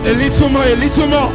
A little more, a little more.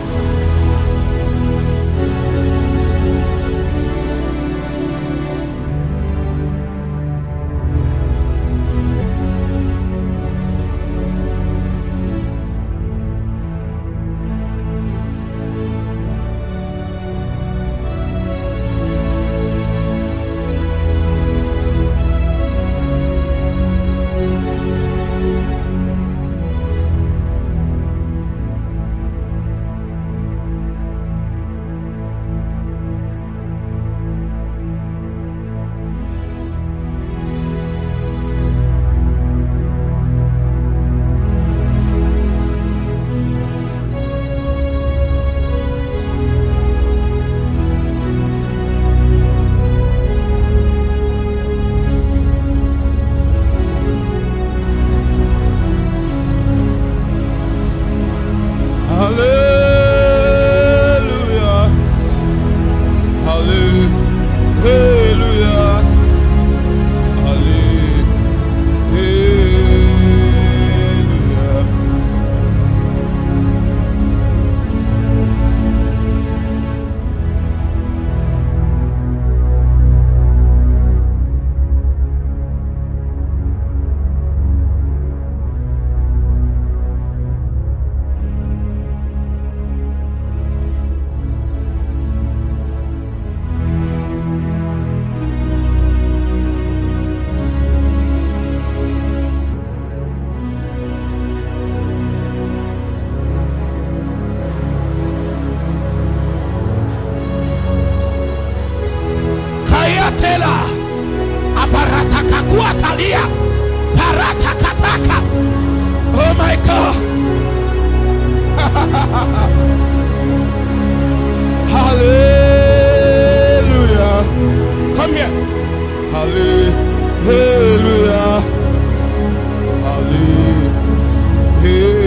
Oh my God. Hallelujah. Come here. Hallelujah. Hallelujah.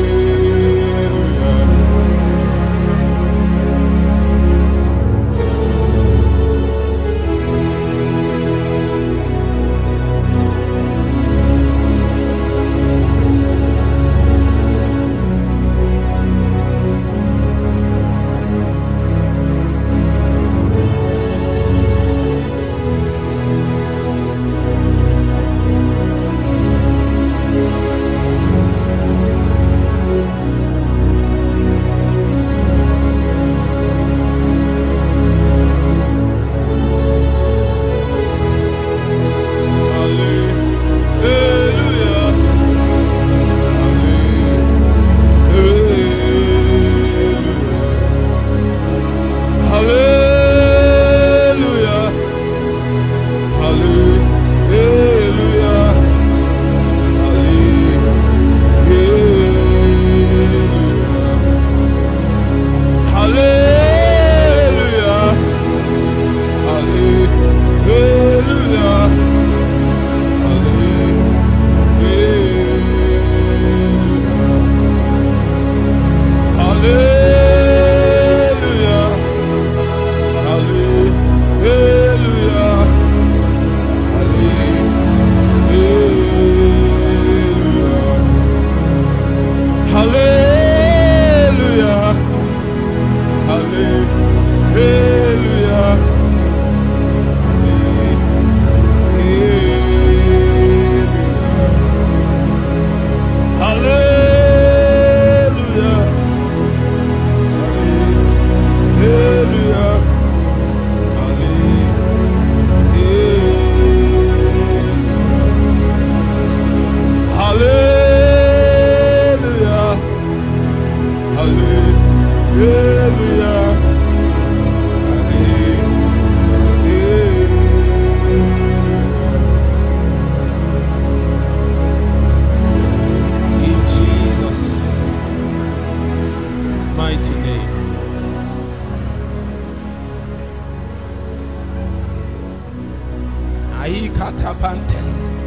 Aikatapante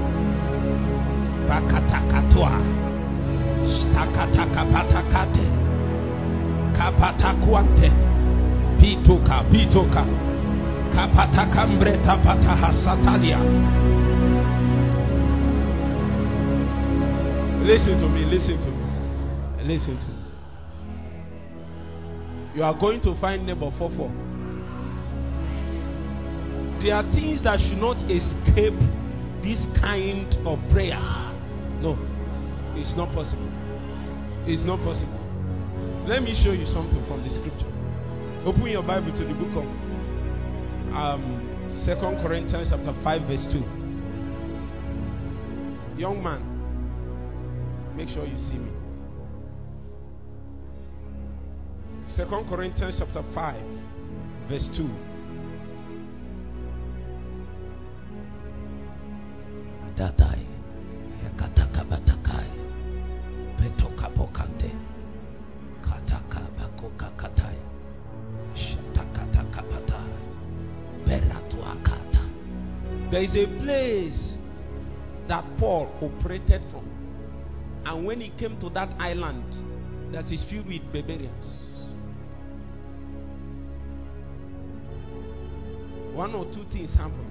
Pakatakatwa Stakatakapatakate Kapatakwante Pitoka Kapatakambreta Patahasatalia. Listen to me. You are going to find neighbor 44. There are things that should not escape this kind of prayers. No, it's not possible. It's not possible. Let me show you something from the scripture. Open your Bible to the book of 2 Corinthians chapter 5 verse 2. Young man, make sure you see me. 2 Corinthians chapter 5 verse 2. Datai yakataka batakai petoka pokate kataka bakoka katai shatakata kapata beratu akata. There is a place that Paul operated from, and when he came to that island that is filled with barbarians, one or two things happened.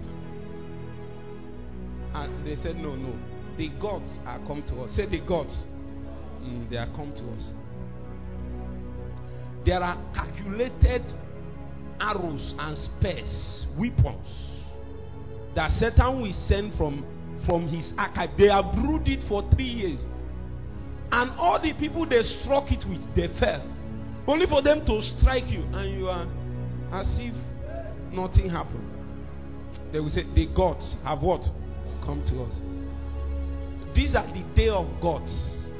And they said, no, the gods are come to us. Say the gods. They are come to us. There are calculated arrows and spears, weapons that Satan will send from his archive. They have brewed it for 3 years. And all the people they struck it with, they fell. Only for them to strike you, and you are as if nothing happened. They will say, the gods have what? Come to us. These are the day of gods.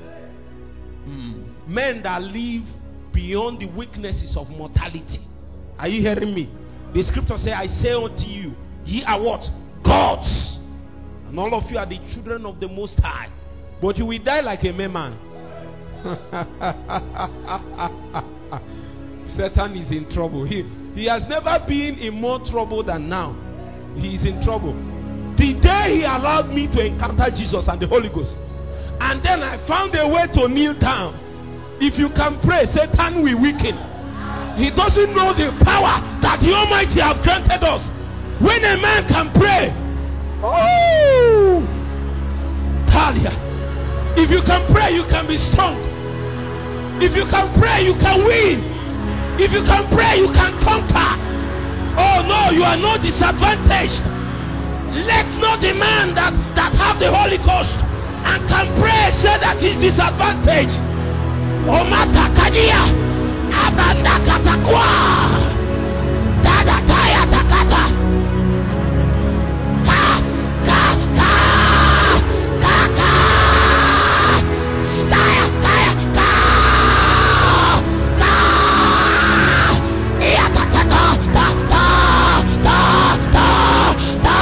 Men that live beyond the weaknesses of mortality. Are you hearing me? The scripture says, I say unto you, ye are what? Gods. And all of you are the children of the Most High. But you will die like a mere man. Satan is in trouble. He has never been in more trouble than now. He is in trouble. The day he allowed me to encounter Jesus and the Holy Ghost, and then I found a way to kneel down. If you can pray, Satan will weaken. He doesn't know the power that the Almighty have granted us. When a man can pray, oh, Talia. If you can pray, you can be strong. If you can pray, you can win. If you can pray, you can conquer. Oh no, you are not disadvantaged. Let not the man that have the Holy Ghost and can pray say that he's disadvantaged. Omata kadia abanda katakwa dada taya takata ka ka ka ka ka staya kaya ka ka iya ta ta ta ta ta ta ta.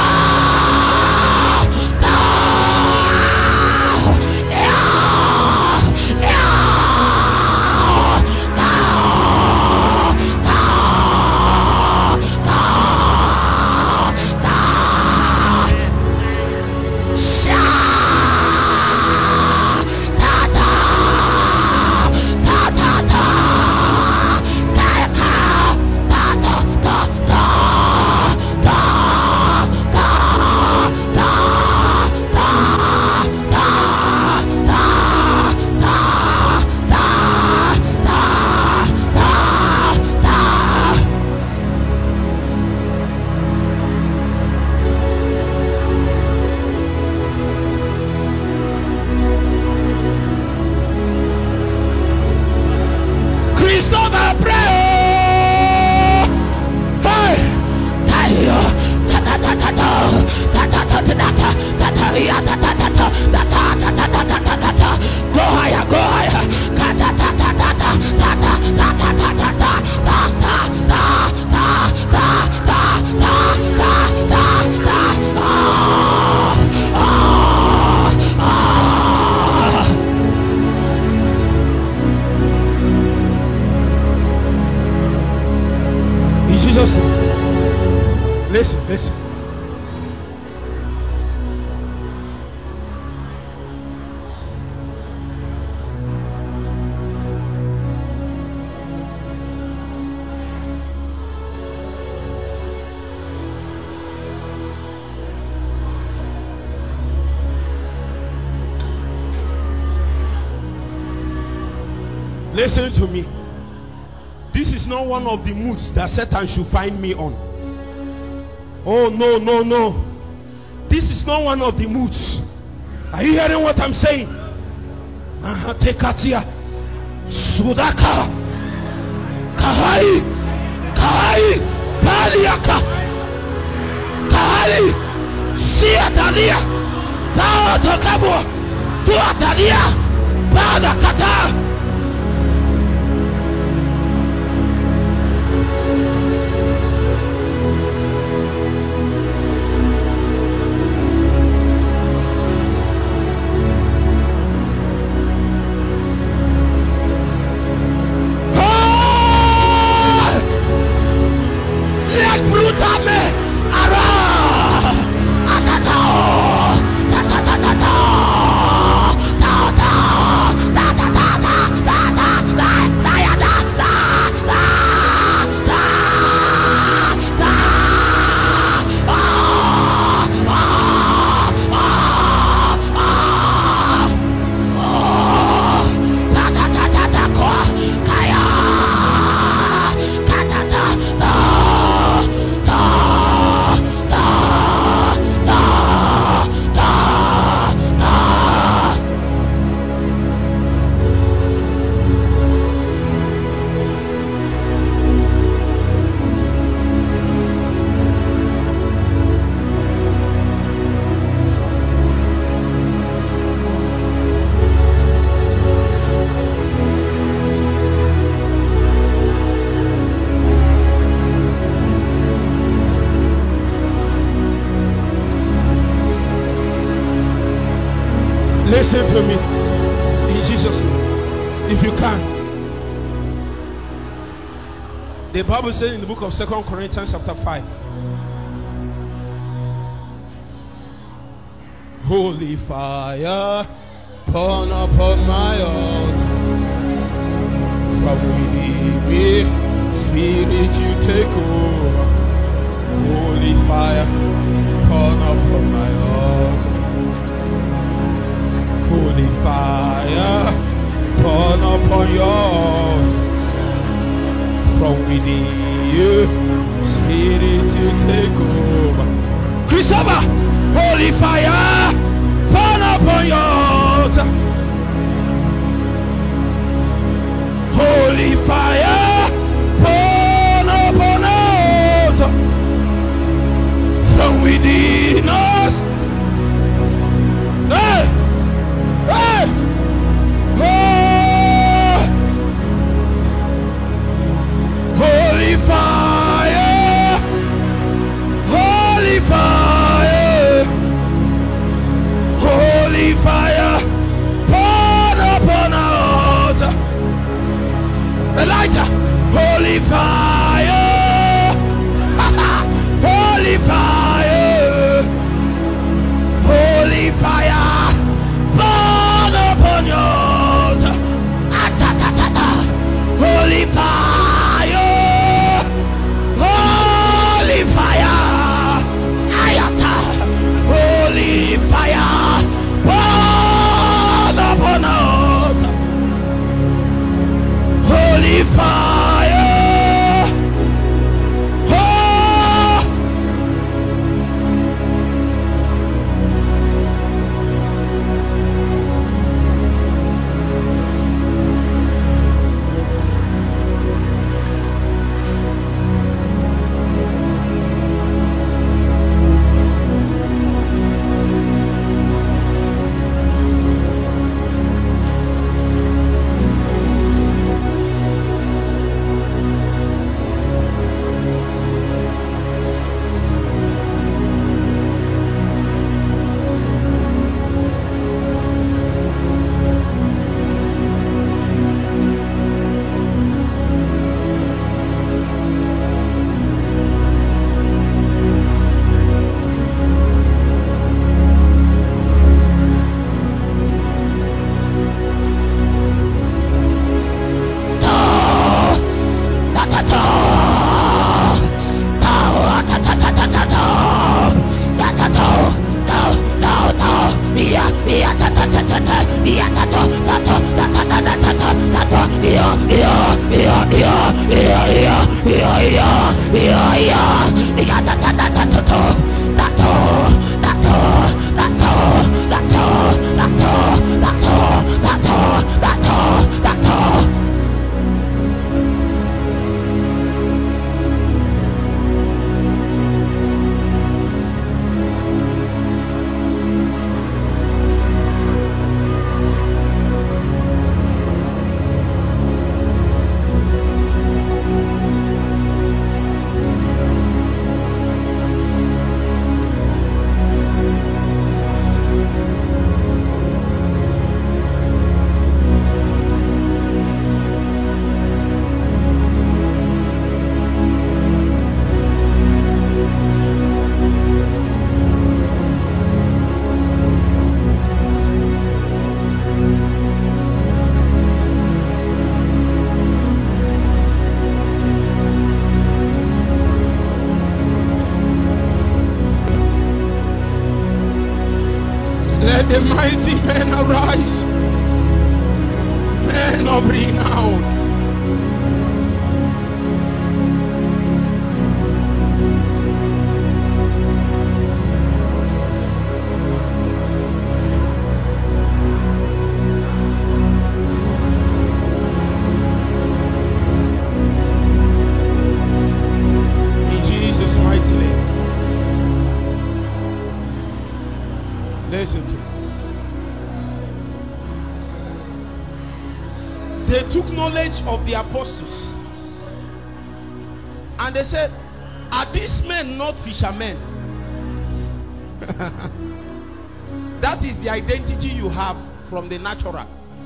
Listen. Listen to me. This is not one of the moods that Satan should find me on. Oh, no, no, no. This is not one of the moods. Are you hearing what I'm saying? Tekatia. Sudaka. Kahai. Kahai. Paliaka. Kahai. Siatalia. Pao Tokabo. Tuatalia. Pada Kata. Listen to me, in Jesus' name, if you can. The Bible says in the book of 2 Corinthians chapter 5, holy fire, burn upon my altar. From within me, Spirit, you take over. Holy fire, burn upon my altar. Holy fire, burn upon your altar. From within you, Spirit, you take over. Christopher, holy fire, burn upon your altar. Holy fire, burn upon our altar. From within us. Hey! Hey! Oh! Holy fire! Holy fire! Holy fire! Burn upon our altar! Elijah! Holy fire! Holy fire! Holy fire! Burn upon your altar. Holy fire. Holy fire. Ayata. Holy fire. Burn upon our altar. Holy fire. Let the mighty men arise, men of renown. In Jesus' mighty name. Listen to me. They took knowledge of the apostles and they said, are these men not fishermen? That is the identity you have from the natural.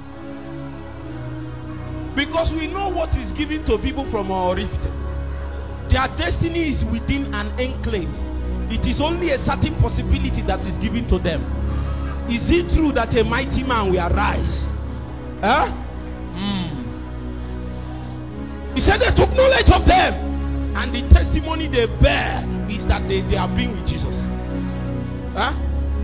Because we know what is given to people from our rift. Their destiny is within an enclave. It is only a certain possibility that is given to them. Is it true that a mighty man will arise? Huh? He said they took knowledge of them, and the testimony they bear is that they have been with Jesus. Huh?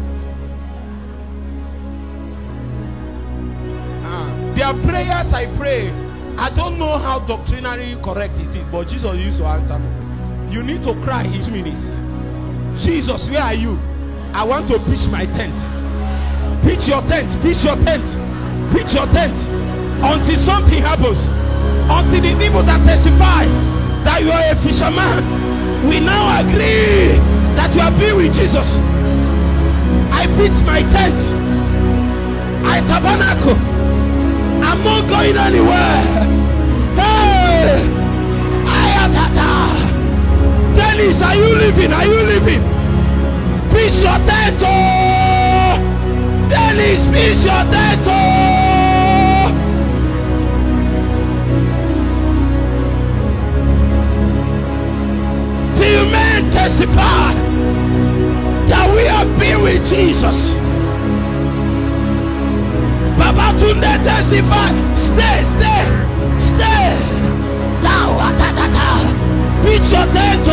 Their prayers, I pray. I don't know how doctrinally correct it is, but Jesus used to answer me. You need to cry in 2 minutes. Jesus, where are you? I want to pitch my tent. Pitch your tent. Pitch your tent. Pitch your tent. Until something happens. Until the people that testify that you are a fisherman, we now agree that you have been with Jesus. I pitch my tent. I tabernacle. I'm not going anywhere. Hey! Dennis, are you living? Are you living? Pitch your tent. Oh! Dennis, pitch your tent. Oh! Till men testify that we have been with Jesus. Babatunde testify. Stay. Now, pitch your tent.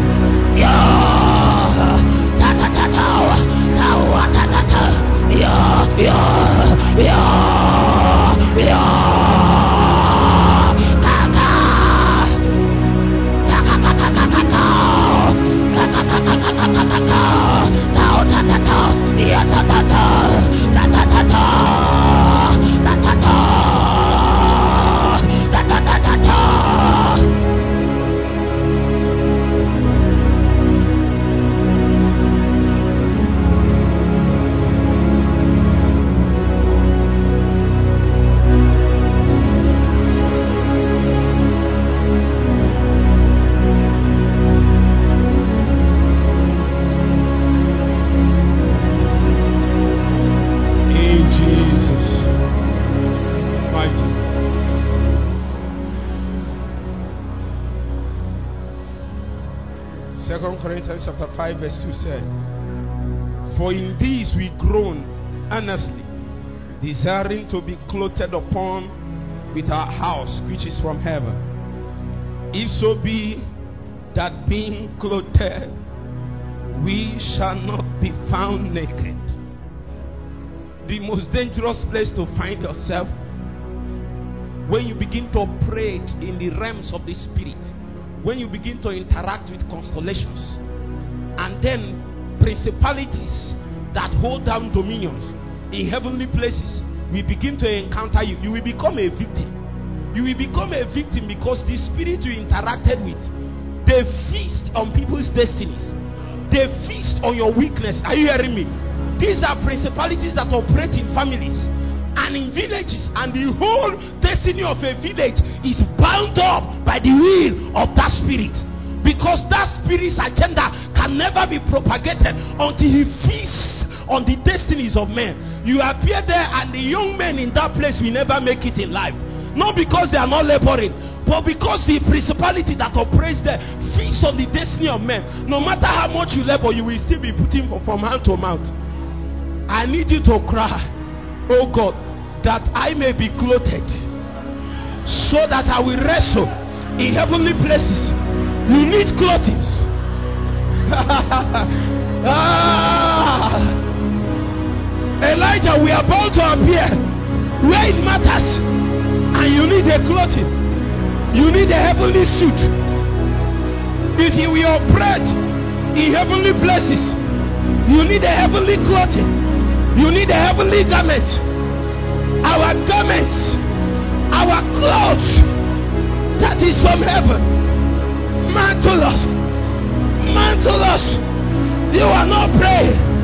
Corinthians chapter 5 verse 2 said, for in these we groan earnestly, desiring to be clothed upon with our house which is from heaven. If so be that being clothed, we shall not be found naked. The most dangerous place to find yourself when you begin to operate in the realms of the spirit when you begin to interact with constellations and then principalities that hold down dominions in heavenly places, we begin to encounter you. You will become a victim. You will become a victim because the spirit you interacted with, they feast on people's destinies. They feast on your weakness. Are you hearing me? These are principalities that operate in families and in villages, and the whole destiny of a village is bound up by the will of that spirit, because that spirit's agenda can never be propagated until he feasts on the destinies of men. You appear there and the young men in that place will never make it in life, not because they are not laboring, but because the principality that operates there feasts on the destiny of men. No matter how much you labor, you will still be putting from hand to mouth. I need you to cry, oh God, that I may be clothed, so that I will wrestle in heavenly places. You need clothing. Elijah, we are about to appear where it matters, and you need a clothing. You need a heavenly suit. If you will operate in heavenly places, you need a heavenly clothing. You need a heavenly garment. Our garments, our clothes, that is from heaven. Mantle us. Mantle us. You are not praying.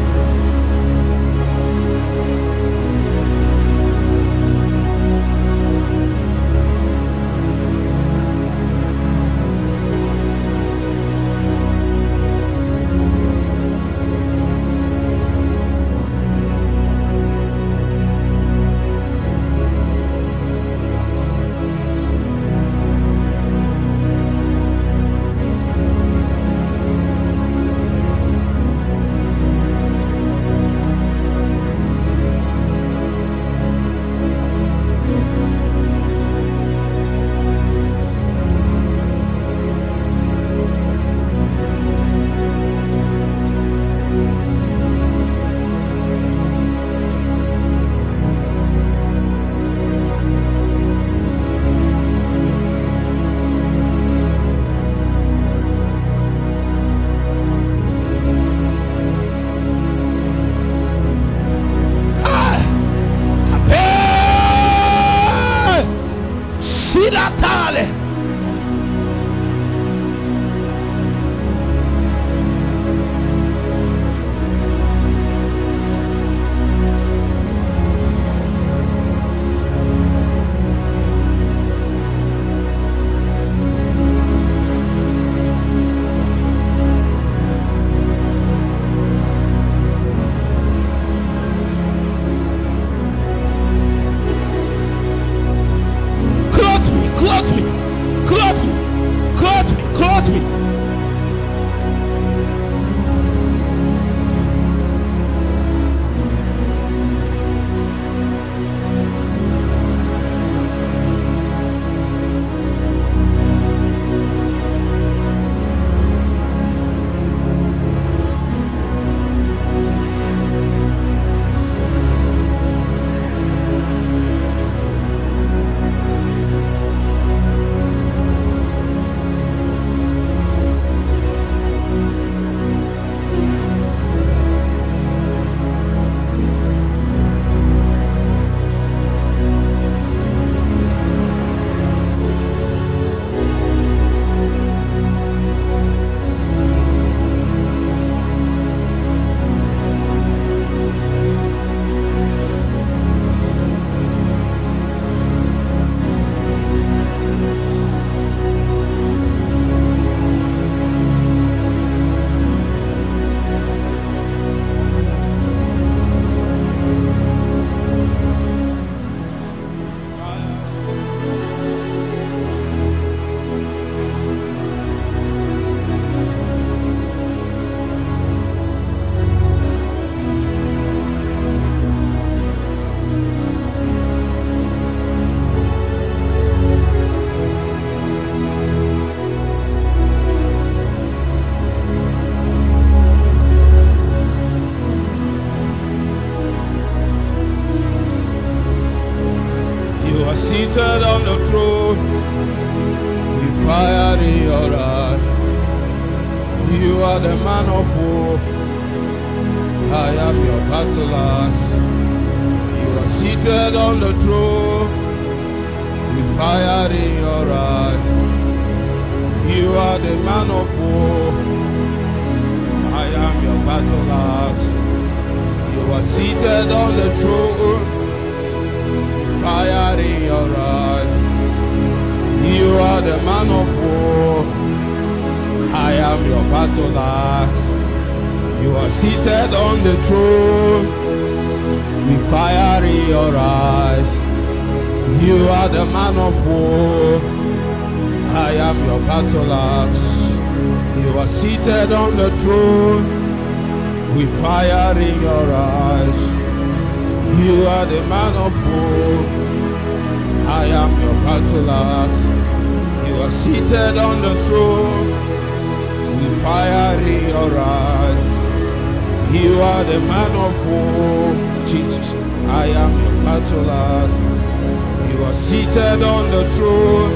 You are the man of war. I am your battle axe. You are seated on the throne with fire in your eyes. You are the man of war. I am your battle axe. You are seated on the throne with fire in your eyes. You are the man of war. I am your battle axe. You are seated on the throne with fire in your eyes. You are the man of war. I am your battle axe. You are seated on the throne with fire in your eyes. You are the man of war. I am your battle axe. You are seated on the throne with fire in your eyes. You are the man of war, Jesus. I am your battle axe. You are seated on the throne.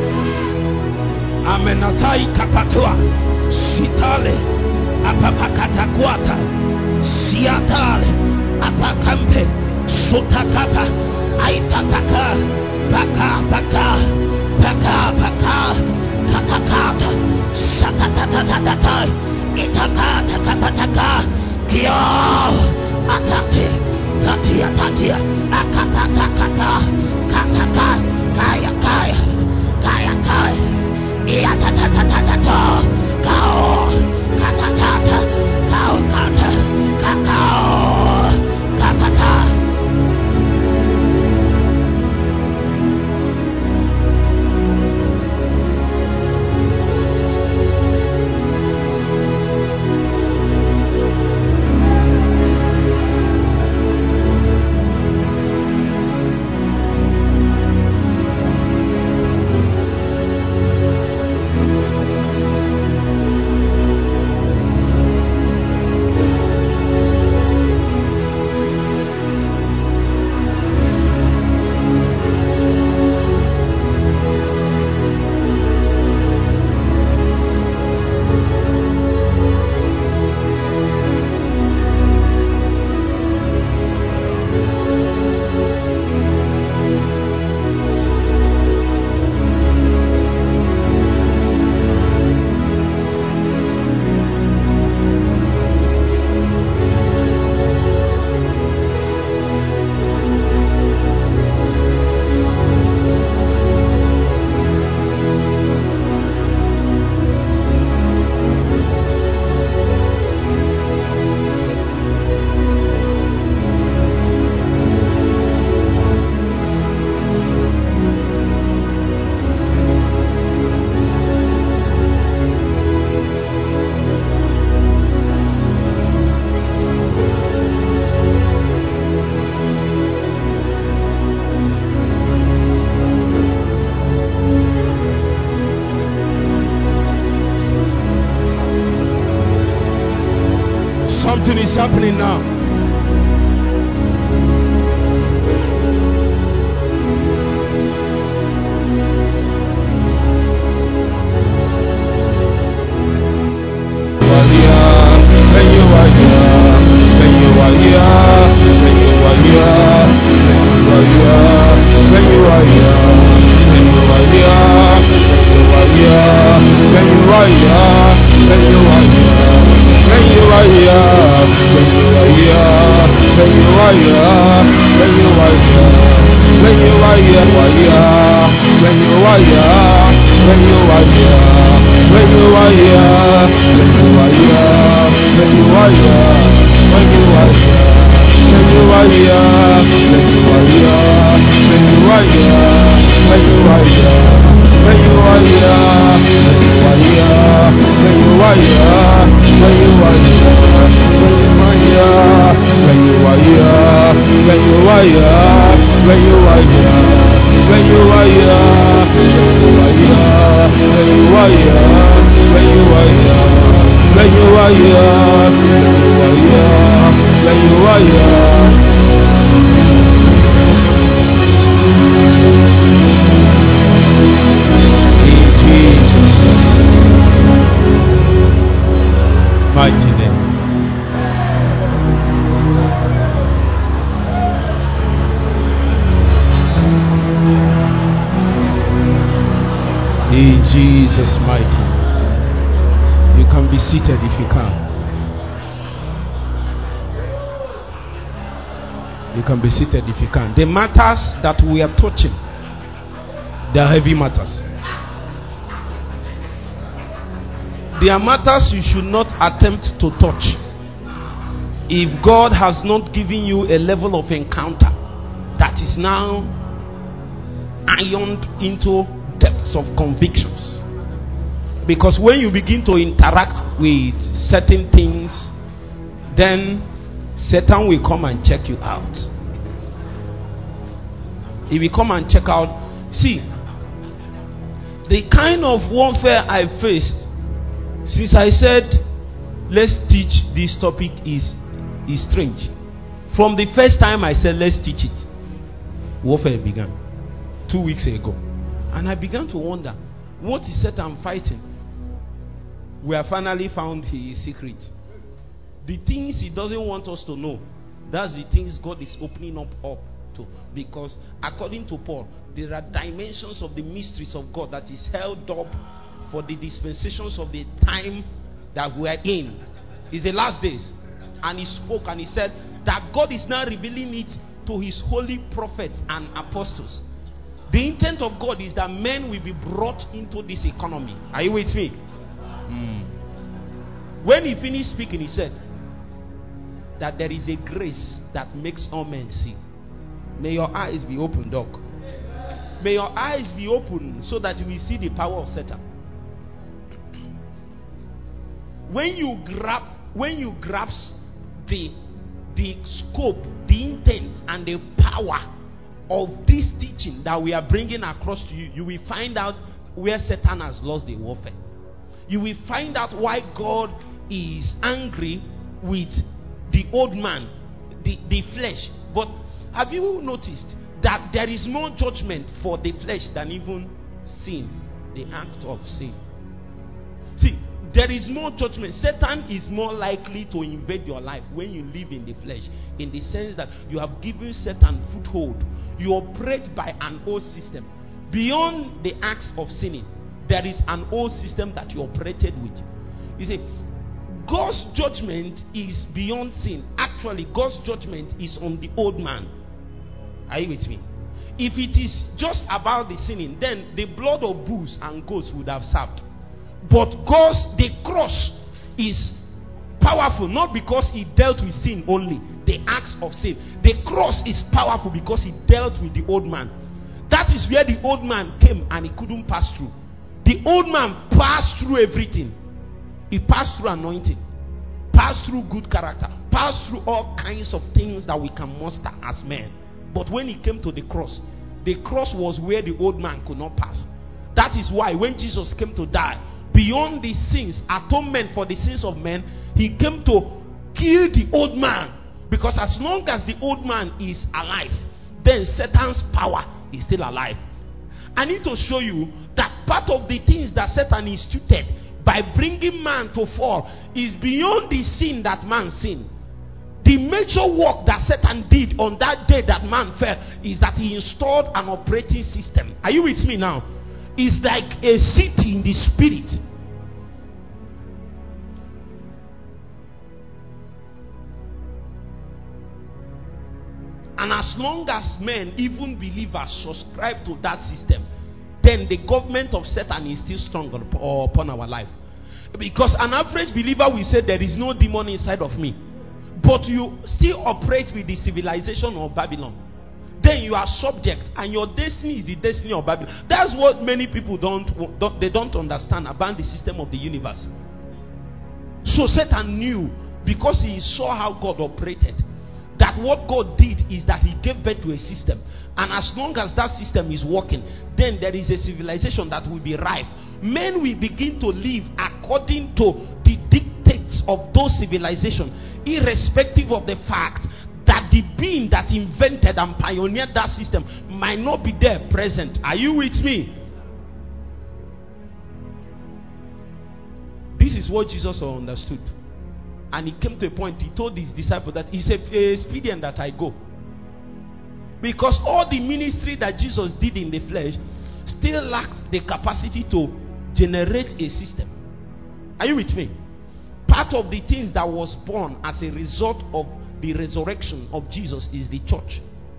Amenatai kapatua, sitale, apapakatakwata, siatale, apakampe, sotakapa, aitapaka, paka, kakakata, sakatatatai, itakata kapataka, kia, atate, tatia, akapatakata, kakaka, kaya, iatatatata, kao, katatata, kao, kata, kakao, kakata. Something is happening now. Jesus mighty. You can be seated if you can. You can be seated if you can. The matters that we are touching, they are heavy matters. They are matters you should not attempt to touch if God has not given you a level of encounter that is now ironed into depths of convictions. Because when you begin to interact with certain things, then Satan will come and check you out. He will come and check out. See, the kind of warfare I faced since I said let's teach this topic is strange. From the first time I said let's teach it, warfare began 2 weeks ago. And I began to wonder, what is Satan fighting? We have finally found his secret. The things he doesn't want us to know, that's the things God is opening up to. Because according to Paul, there are dimensions of the mysteries of God that is held up for the dispensations of the time that we are in. It's the last days. And he spoke and he said that God is now revealing it to his holy prophets and apostles. The intent of God is that men will be brought into this economy. Are you with me? When he finished speaking, he said that there is a grace that makes all men see. May your eyes be opened, Doc. May your eyes be open so that you will see the power of Satan. When you grasp the scope, the intent, and the power of this teaching that we are bringing across to you, you will find out where Satan has lost the warfare. You will find out why God is angry with the old man, the flesh. But have you noticed that there is more judgment for the flesh than even sin, the act of sin? See, there is more judgment. Satan is more likely to invade your life when you live in the flesh, in the sense that you have given Satan foothold. You operate by an old system. Beyond the acts of sinning, there is an old system that you operated with. You see, God's judgment is beyond sin. Actually, God's judgment is on the old man. Are you with me? If it is just about the sinning, then the blood of bulls and goats would have served. But the cross is powerful, not because it dealt with sin only, the acts of sin. The cross is powerful because it dealt with the old man. That is where the old man came and he couldn't pass through. The old man passed through everything. He passed through anointing, passed through good character, passed through all kinds of things that we can muster as men. But when he came to the cross was where the old man could not pass. That is why when Jesus came to die, beyond the sins, atonement for the sins of men, he came to kill the old man. Because as long as the old man is alive, then Satan's power is still alive. I need to show you that part of the things that Satan instituted by bringing man to fall is beyond the sin that man sinned. The major work that Satan did on that day that man fell is that he installed an operating system. Are you with me now? It's like a city in the spirit. And as long as men, even believers, subscribe to that system, then the government of Satan is still strong upon our life. Because an average believer will say there is no demon inside of me, but you still operate with the civilization of Babylon. Then you are subject, and your destiny is the destiny of Babylon. That's what many people don't understand about the system of the universe. So Satan knew, because he saw how God operated, that what God did is that he gave birth to a system. And as long as that system is working, then there is a civilization that will be rife. Men will begin to live according to the dictates of those civilizations, irrespective of the fact that the being that invented and pioneered that system might not be there present. Are you with me? This is what Jesus understood. And he came to a point, he told his disciples that it's expedient that I go. Because all the ministry that Jesus did in the flesh still lacked the capacity to generate a system. Are you with me? Part of the things that was born as a result of the resurrection of Jesus is the church.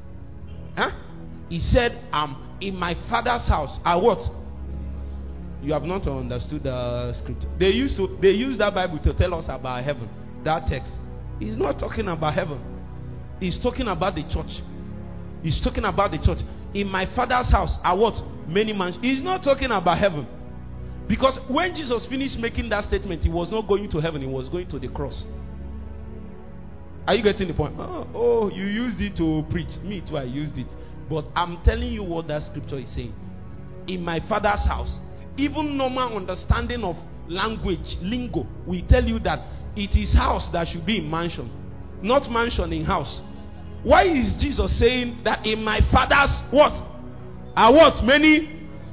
He said, in my Father's house are what? You have not understood the scripture. They use that Bible to tell us about heaven. That text. He's not talking about heaven. He's talking about the church. He's talking about the church. In my Father's house are what? Many mansions. He's not talking about heaven. Because when Jesus finished making that statement, he was not going to heaven, he was going to the cross. Are you getting the point? Oh, you used it to preach. Me too, I used it. But I'm telling you what that scripture is saying. In my Father's house, even normal understanding of language, lingo, we tell you that it is house that should be in mansion, not mansion in house. Why is Jesus saying that in my Father's what? Are what? Many.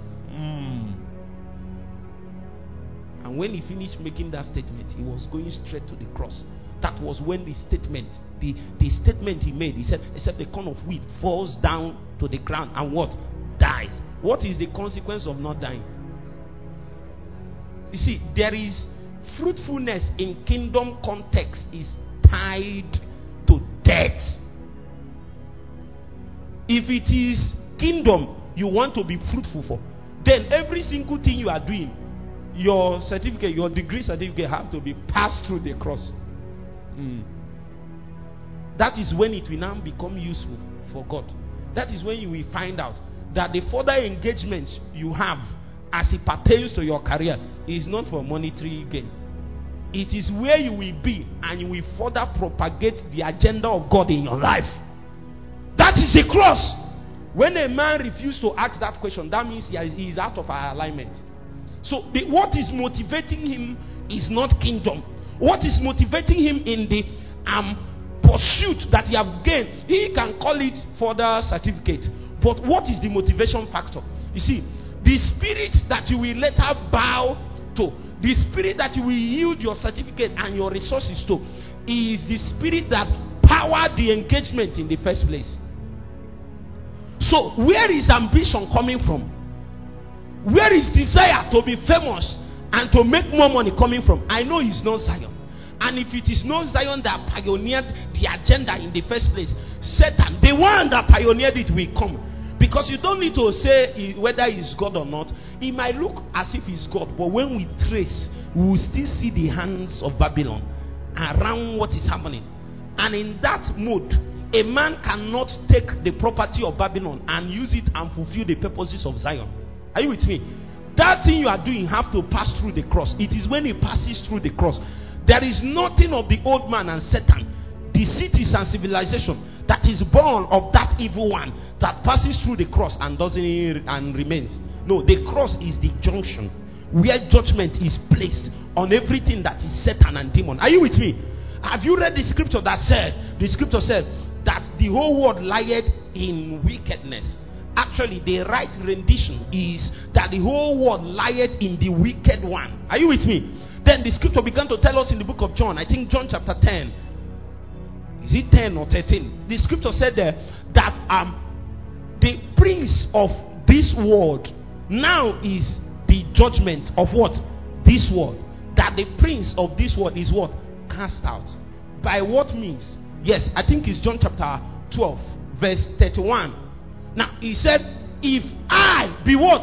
And when he finished making that statement, he was going straight to the cross. That was when the statement he made, he said, except the corn of wheat falls down to the ground and what? Dies. What is the consequence of not dying? You see, there is fruitfulness in kingdom context is tied to death. If it is kingdom you want to be fruitful for, then every single thing you are doing, your certificate, your degree certificate have to be passed through the cross. That is when it will now become useful for God. That is when you will find out that the further engagements you have as it pertains to your career is not for monetary gain. It is where you will be and you will further propagate the agenda of God in your life. That is the cross. When a man refuses to ask that question, that means he is out of our alignment. So what is motivating him is not kingdom. What is motivating him in the pursuit that he has gained, he can call it further certificate. But what is the motivation factor? You see, the spirit that you will later bow to, the spirit that you will yield your certificate and your resources to, is the spirit that powered the engagement in the first place. So where is ambition coming from? Where is desire to be famous and to make more money coming from? I know it's not Zion. And if it is not Zion that pioneered the agenda in the first place, Satan, the one that pioneered it, will come. Because you don't need to say whether he's God or not. It might look as if he's God, but when we trace, we will still see the hands of Babylon around what is happening. And in that mode, a man cannot take the property of Babylon and use it and fulfill the purposes of Zion. Are you with me? That thing you are doing have to pass through the cross. It is when it passes through the cross. There is nothing of the old man and Satan, the cities and civilization that is born of that evil one that passes through the cross and remains. No, the cross is the junction where judgment is placed on everything that is Satan and demon. Are you with me? Have you read the scripture that said, that the whole world lieth in wickedness? Actually, the right rendition is that the whole world lieth in the wicked one. Are you with me? Then the scripture began to tell us in the book of John, I think John chapter 10. Is it 10 or 13? The scripture said there that the prince of this world now is the judgment of what? This world. That the prince of this world is what? Cast out. By what means? Yes, I think it's John chapter 12, verse 31. Now, he said, if I be what?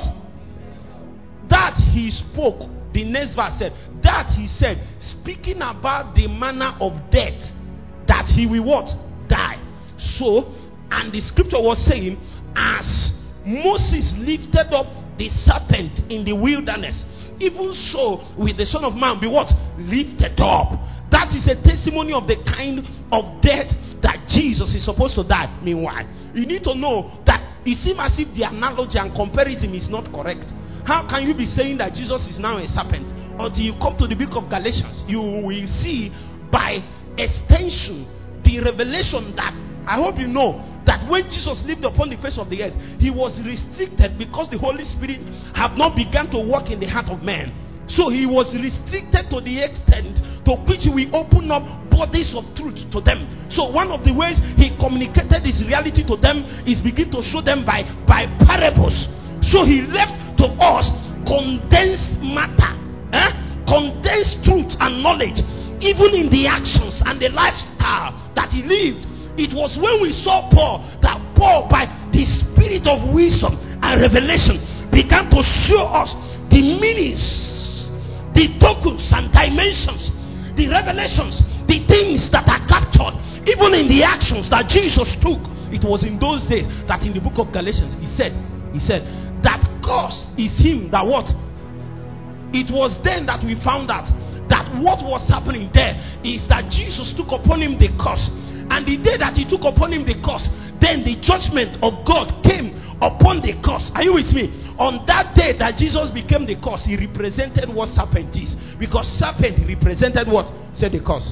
That he spoke. The next verse said, that he said, speaking about the manner of death, that he will what? Die. So, and the scripture was saying, as Moses lifted up the serpent in the wilderness, even so will the Son of Man be what? Lifted up. That is a testimony of the kind of death that Jesus is supposed to die. Meanwhile, you need to know that it seems as if the analogy and comparison is not correct. How can you be saying that Jesus is now a serpent? Until you come to the book of Galatians, you will see by extension the revelation that, I hope you know, that when Jesus lived upon the face of the earth, he was restricted because the Holy Spirit had not begun to work in the heart of man. So he was restricted to the extent to which we open up bodies of truth to them. So one of the ways he communicated his reality to them is begin to show them by parables. So he left to us condensed matter, condensed truth and knowledge, even in the actions and the lifestyle that he lived. It was when we saw Paul that Paul, by the spirit of wisdom and revelation, began to show us the meanings, the tokens and dimensions, the revelations, the things that are captured even in the actions that Jesus took. It was in those days that in the book of Galatians he said that cause is him that what? It was then that we found out that what was happening there is that Jesus took upon him the curse. And the day that he took upon him the curse, then the judgment of God came upon the curse. Are you with me? On that day that Jesus became the curse, he represented what serpent is. Because serpent represented what? Said the curse.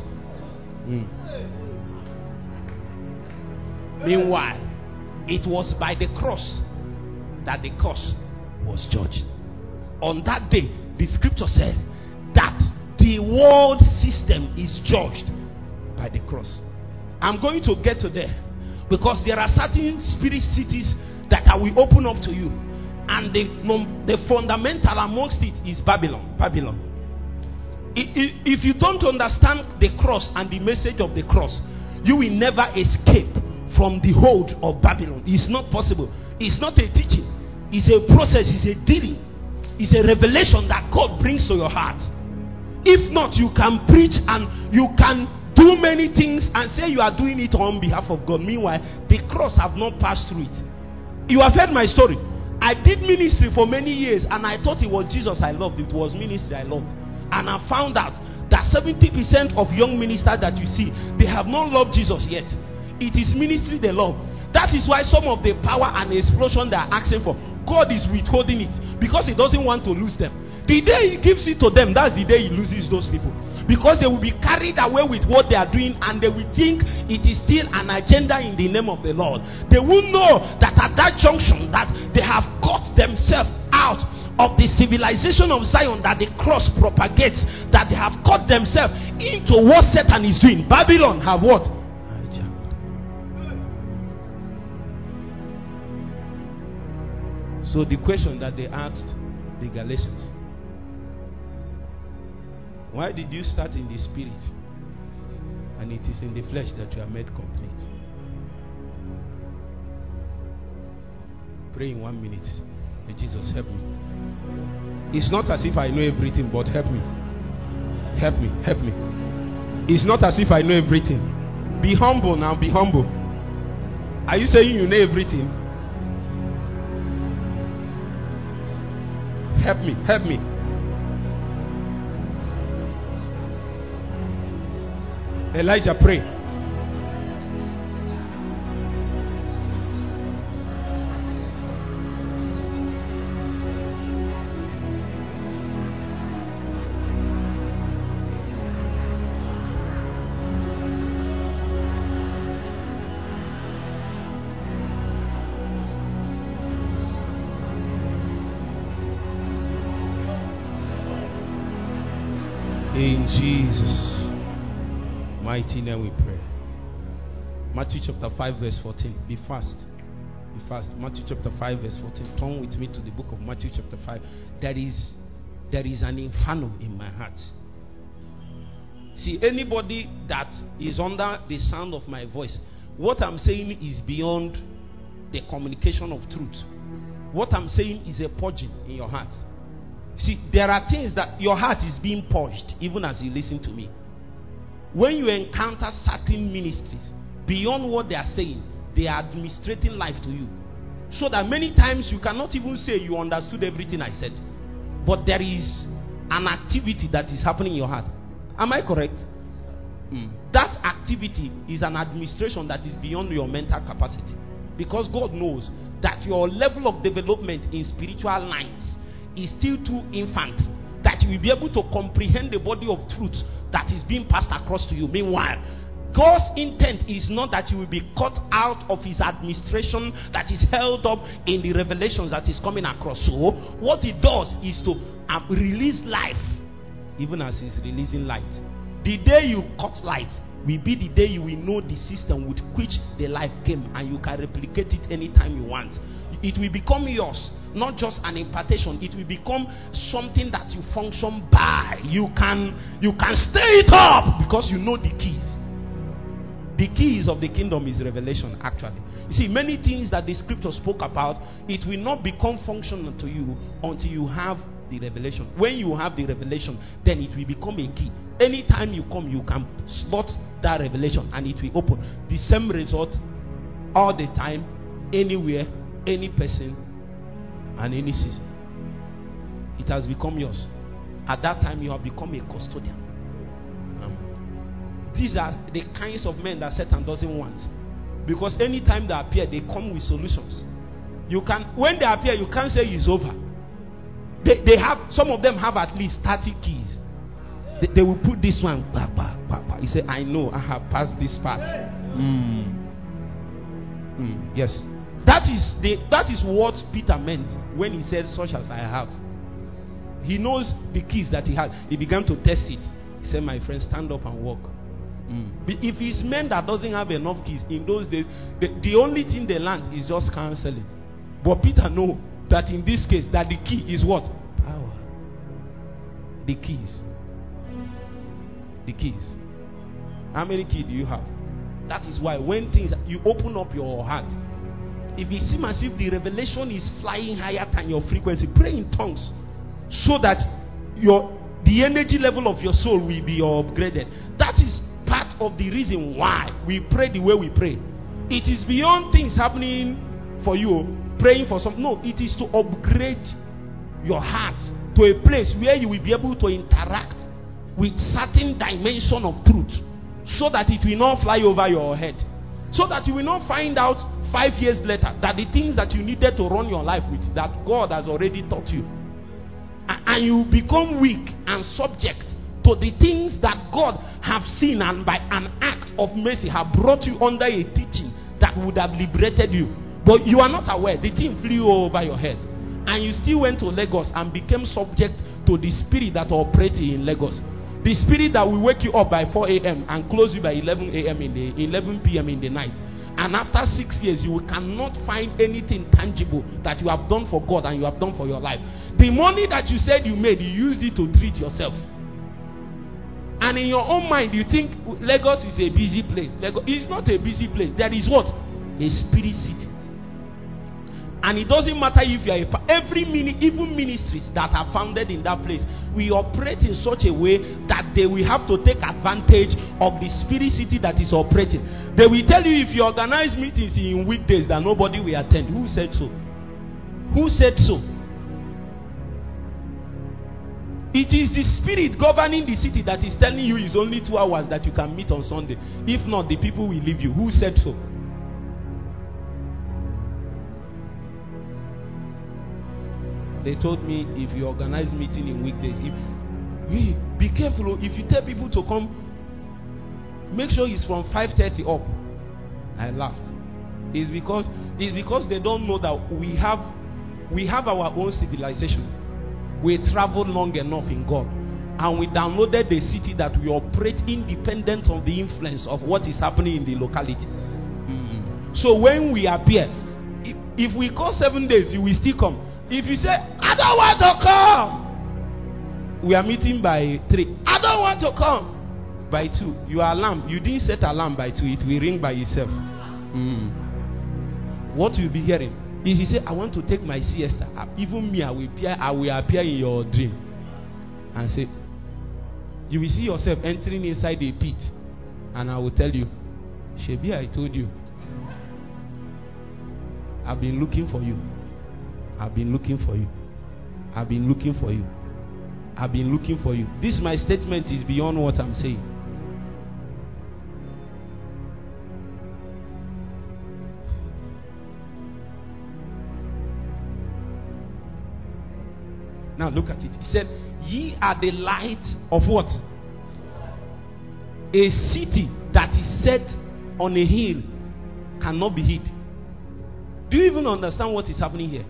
Meanwhile, it was by the cross that the curse was judged. On that day, the scripture said that the world system is judged by the cross. I'm going to get to there because there are certain spirit cities that I will open up to you, and the fundamental amongst it is Babylon. If you don't understand the cross and the message of the cross, you will never escape from the hold of Babylon. It's not possible. It's not a teaching. It's a process. It's a dealing. It's a revelation that God brings to your heart. If not, you can preach and you can do many things and say you are doing it on behalf of God. Meanwhile, the cross have not passed through it. You have heard my story. I did ministry for many years and I thought it was Jesus I loved. It was ministry I loved. And I found out that 70% of young ministers that you see, they have not loved Jesus yet. It is ministry they love. That is why some of the power and explosion they are asking for, God is withholding it because he doesn't want to lose them. The day he gives it to them, that's the day he loses those people. Because they will be carried away with what they are doing and they will think it is still an agenda in the name of the Lord. They will know that at that junction that they have cut themselves out of the civilization of Zion that the cross propagates, that they have cut themselves into what Satan is doing. Babylon have what? So the question that they asked the Galatians, why did you start in the spirit and it is in the flesh that you are made complete? Pray in 1 minute. May Jesus help me. It's not as if I know everything, but help me. Help me. Help me. It's not as if I know everything. Be humble now. Be humble. Are you saying you know everything? Help me. Help me. Elijah, pray. In Jesus' mighty name we pray. Matthew chapter 5 verse 14. Be fast. Be fast. Matthew chapter 5 verse 14. Turn with me to the book of Matthew chapter 5. There is an inferno in my heart. See, anybody that is under the sound of my voice, what I'm saying is beyond the communication of truth. What I'm saying is a purging in your heart. See, there are things that your heart is being purged even as you listen to me. When you encounter certain ministries, beyond what they are saying, they are administrating life to you. So that many times you cannot even say you understood everything I said. But there is an activity that is happening in your heart. Am I correct? That activity is an administration that is beyond your mental capacity. Because God knows that your level of development in spiritual lines is still too infant that you will be able to comprehend the body of truth that is being passed across to you. Meanwhile, God's intent is not that you will be cut out of his administration that is held up in the revelations that is coming across. So what he does is to release life even as he's releasing light. The day you cut light, will be the day you will know the system with which the life came, and you can replicate it anytime you want. It will become yours, not just an impartation. It will become something that you function by. You can stay it up because you know the keys. The keys of the kingdom is revelation, actually. You see, many things that the scripture spoke about, it will not become functional to you until you have the revelation. When you have the revelation, then it will become a key. Anytime you come, you can slot that revelation and it will open. The same result all the time, anywhere, any person, and any season. It has become yours. At that time, you have become a custodian. These are the kinds of men that Satan doesn't want. Because anytime they appear, they come with solutions. When they appear, you can't say it's over. They have, some of them have at least 30 keys. They will put this one. He said, I know, I have passed this part. Yes. That is what Peter meant when he said, such as I have. He knows the keys that he had. He began to test it. He said, my friend, stand up and walk. If it's men that doesn't have enough keys in those days, the only thing they learned is just counseling. But Peter knows that in this case, that the key is what? Power. The keys. The keys. How many keys do you have? That is why when you open up your heart, if it seems as if the revelation is flying higher than your frequency, pray in tongues so that the energy level of your soul will be upgraded. That is part of the reason why we pray the way we pray. It is beyond things happening for you, praying for something. No, it is to upgrade your heart to a place where you will be able to interact with certain dimension of truth, so that it will not fly over your head, so that you will not find out 5 years later that the things that you needed to run your life with, that God has already taught you, and you become weak and subject to the things that God have seen, and by an act of mercy have brought you under a teaching that would have liberated you. But you are not aware. The thing flew over your head, and you still went to Lagos and became subject to the spirit that operated in Lagos. The spirit that will wake you up by 4 a.m. and close you by 11 p.m. in the night. And after 6 years, you cannot find anything tangible that you have done for God and you have done for your life. The money that you said you made, you used it to treat yourself. And in your own mind, you think Lagos is a busy place. Lagos is not a busy place. There is what? A spirit city. And it doesn't matter if you are even ministries that are founded in that place, we operate in such a way that they will have to take advantage of the spirit city that is operating. They will tell you, if you organize meetings in weekdays, that nobody will attend. Who said so? Who said so? It is the spirit governing the city that is telling you it's only 2 hours that you can meet on Sunday. If not, the people will leave you. Who said so? They told me, if you organize meeting in weekdays, be careful. If you tell people to come, make sure it's from 5:30 up. I laughed. It's because they don't know that we have our own civilization. We traveled long enough in God, and we downloaded the city that we operate independent of the influence of what is happening in the locality. So when we appear, if we call 7 days, you will still come. If you say, I don't want to come, we are meeting by 3. I don't want to come by 2. Your alarm, you didn't set alarm by 2, it will ring by itself. What you'll be hearing, if you say, I want to take my siesta, even me, I will appear in your dream and say, you will see yourself entering inside a pit, and I will tell you, Shebi, I told you, I've been looking for you. I've been looking for you. I've been looking for you. I've been looking for you. This, my statement, is beyond what I'm saying. Now look at it. He said, ye are the light of what? A city that is set on a hill cannot be hid. Do you even understand what is happening here?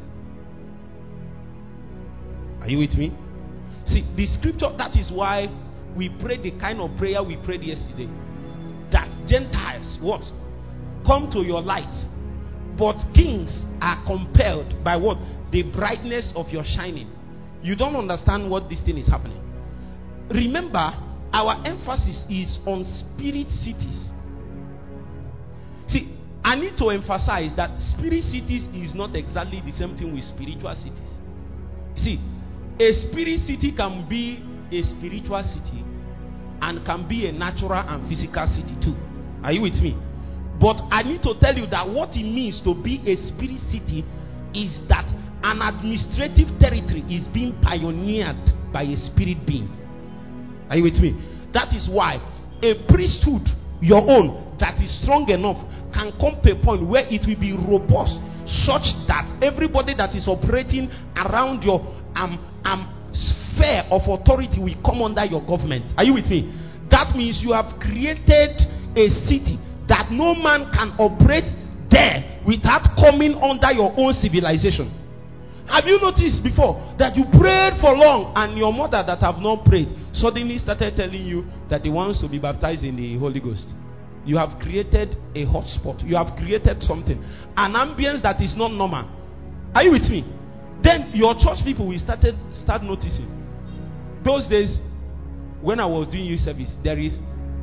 Are you with me? See, the scripture, that is why we prayed the kind of prayer we prayed yesterday. that Gentiles what? Come to your light. But kings are compelled by what? The brightness of your shining. You don't understand what this thing is happening. Remember, our emphasis is on spirit cities. See, I need to emphasize that spirit cities is not exactly the same thing with spiritual cities. See, a spirit city can be a spiritual city and can be a natural and physical city too. Are you with me? But I need to tell you that what it means to be a spirit city is that an administrative territory is being pioneered by a spirit being. Are you with me? That is why a priesthood, your own, that is strong enough, can come to a point where it will be robust, such that everybody that is operating around your sphere of authority will come under your government. Are you with me? That means you have created a city that no man can operate there without coming under your own civilization. Have you noticed before that you prayed for long and your mother that have not prayed suddenly started telling you that they want to be baptized in the Holy Ghost? You have created a hotspot. You have created something, an ambience that is not normal. Are you with me? Then your church people will start noticing. Those days, when I was doing youth service, there is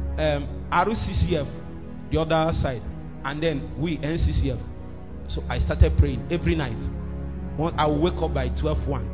RCCF, the other side, and then we NCCF. So I started praying every night. I will wake up by 12:1.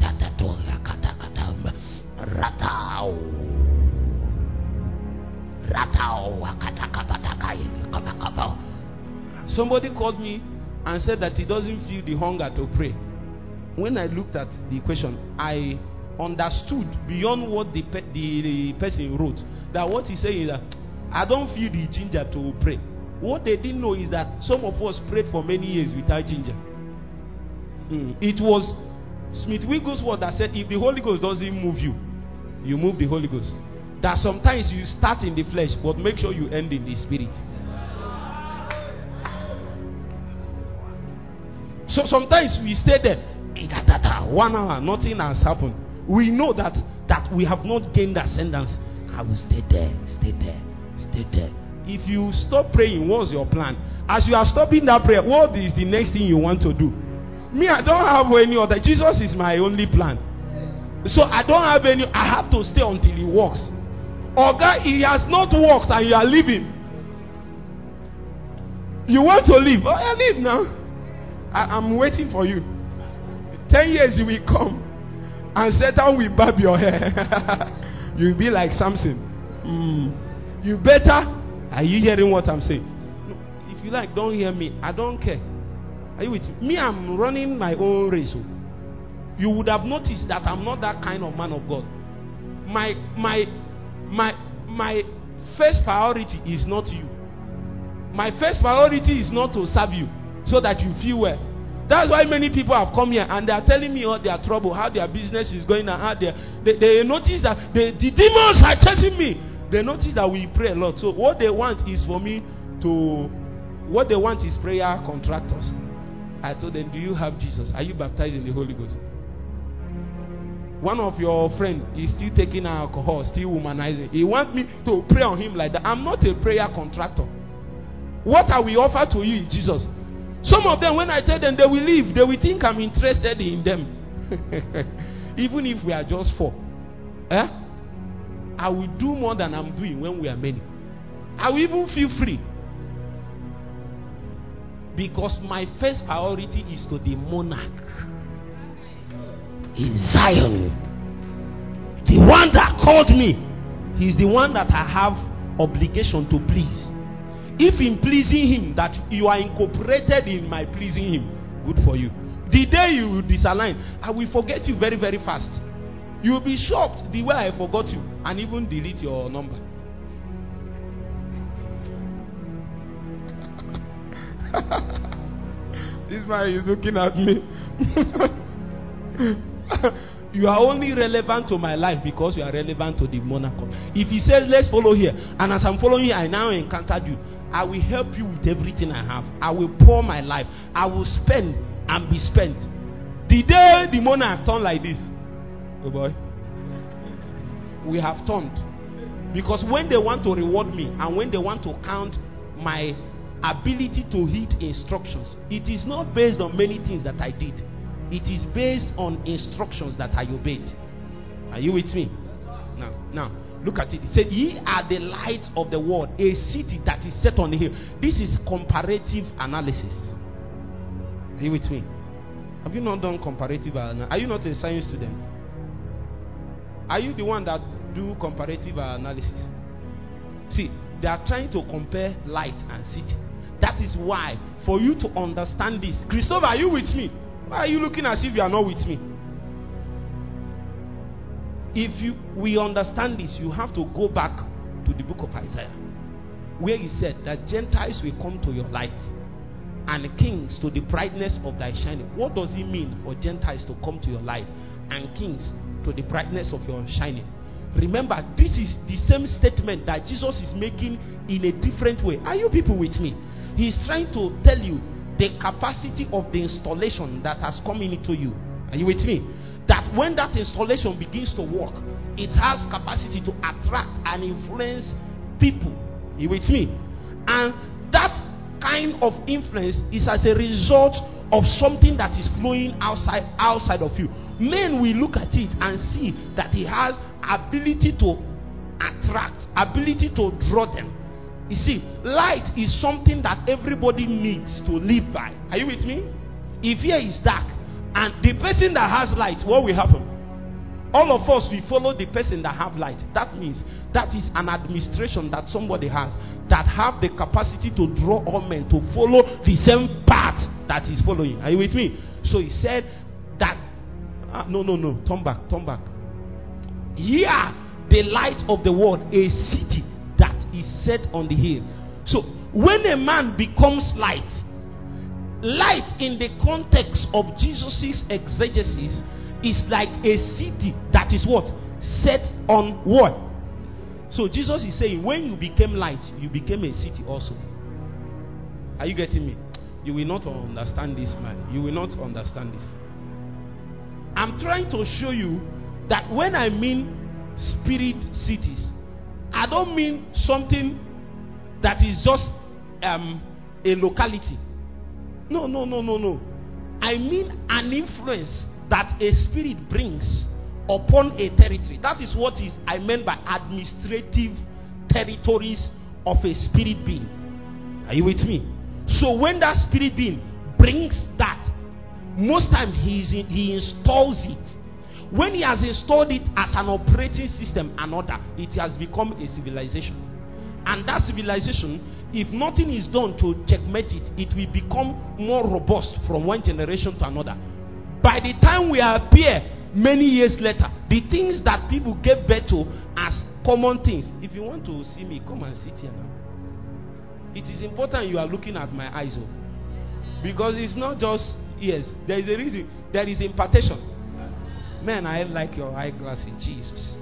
Somebody called me and said that he doesn't feel the hunger to pray. When I looked at the equation, I understood beyond what the person wrote, that what he said is that I don't feel the ginger to pray. What they didn't know is that some of us prayed for many years without ginger. It was Smith Wigglesworth that said, if the Holy Ghost doesn't move you, you move the Holy Ghost. That sometimes you start in the flesh, but make sure you end in the spirit. So sometimes we stay there 1 hour, nothing has happened. We know that we have not gained ascendance. I will stay there, stay there, stay there. If you stop praying, what's your plan? As you are stopping that prayer, what is the next thing you want to do? Me, I don't have any other. Jesus is my only plan. So I don't have any. I have to stay until he walks. Or God, he has not walked and you are leaving. You want to leave? Oh, I leave now. I'm waiting for you. 10 years you will come and Satan will barb your hair. You'll be like Samson. You better. Are you hearing what I'm saying? No, if you like, don't hear me. I don't care. Are you with me? I'm running my own race. You would have noticed that I'm not that kind of man of God. My first priority is not you. My first priority is not to serve you so that you feel well. That's why many people have come here and they are telling me all their trouble, how their business is going, and how they notice that the demons are chasing me. They notice that we pray a lot. So what they want is for me to, what they want is prayer contractors. I told them, do you have Jesus? Are you baptized in the Holy Ghost? One of your friends is still taking alcohol, still womanizing. He wants me to pray on him like that. I'm not a prayer contractor. What I will offer to you is Jesus. Some of them, when I tell them they will leave, they will think I'm interested in them. Even if we are just 4. I will do more than I'm doing when we are many. I will even feel free. Because my first priority is to the monarch in Zion. The one that called me, he's the one that I have obligation to please. If in pleasing him that you are incorporated in my pleasing him, good for you. The day you will disalign, I will forget you very, very fast. You will be shocked the way I forgot you and even delete your number. This man is looking at me. You are only relevant to my life because you are relevant to the monarch. If he says let's follow here, and as I'm following you, I now encountered you, I will help you with everything I have. I will pour my life. I will spend and be spent. The day the monarch turned like this, oh boy, we have turned. Because when they want to reward me and when they want to count my ability to heed instructions, it is not based on many things that I did. It is based on instructions that I obeyed. Are you with me? Now, look at it. It said, ye are the light of the world, a city that is set on the hill. This is comparative analysis. Are you with me? Have you not done comparative analysis? Are you not a science student? Are you the one that do comparative analysis? See, they are trying to compare light and city. That is why, for you to understand this, Christopher, are you with me? Why are you looking as if you are not with me? If we understand this, you have to go back to the book of Isaiah, where he said that Gentiles will come to your light and kings to the brightness of thy shining. What does it mean for Gentiles to come to your light and kings to the brightness of your shining? Remember, this is the same statement that Jesus is making in a different way. Are you people with me? He's trying to tell you the capacity of the installation that has come into you. Are you with me? That when that installation begins to work, it has capacity to attract and influence people. Are you with me? And that kind of influence is as a result of something that is flowing outside of you. Men will look at it and see that he has ability to attract, ability to draw them. You see, light is something that everybody needs to live by. Are you with me? If here is dark, and the person that has light, what will happen? All of us will follow the person that have light. That means that is an administration that somebody has that have the capacity to draw all men to follow the same path that he's following. Are you with me? So he said that no, turn back. Ye are the light of the world, a city that is set on the hill. So when a man becomes light in the context of Jesus' exegesis is like a city that is what? Set on what? So Jesus is saying, when you became light, you became a city also. Are you getting me? You will not understand this, man. You will not understand this. I'm trying to show you that when I mean spirit cities, I don't mean something that is just a locality. No. I mean an influence that a spirit brings upon a territory. That is what I meant by administrative territories of a spirit being. Are you with me? So when that spirit being brings that, most times he installs it. When he has installed it as an operating system and order, it has become a civilization. And that civilization, if nothing is done to checkmate it, it will become more robust from one generation to another. By the time we appear many years later, the things that people gave birth to as common things. If you want to see me, come and sit here now. It is important you are looking at my eyes, because it's not just ears. There is a reason. There is impartation. Man, I like your eyeglasses, Jesus.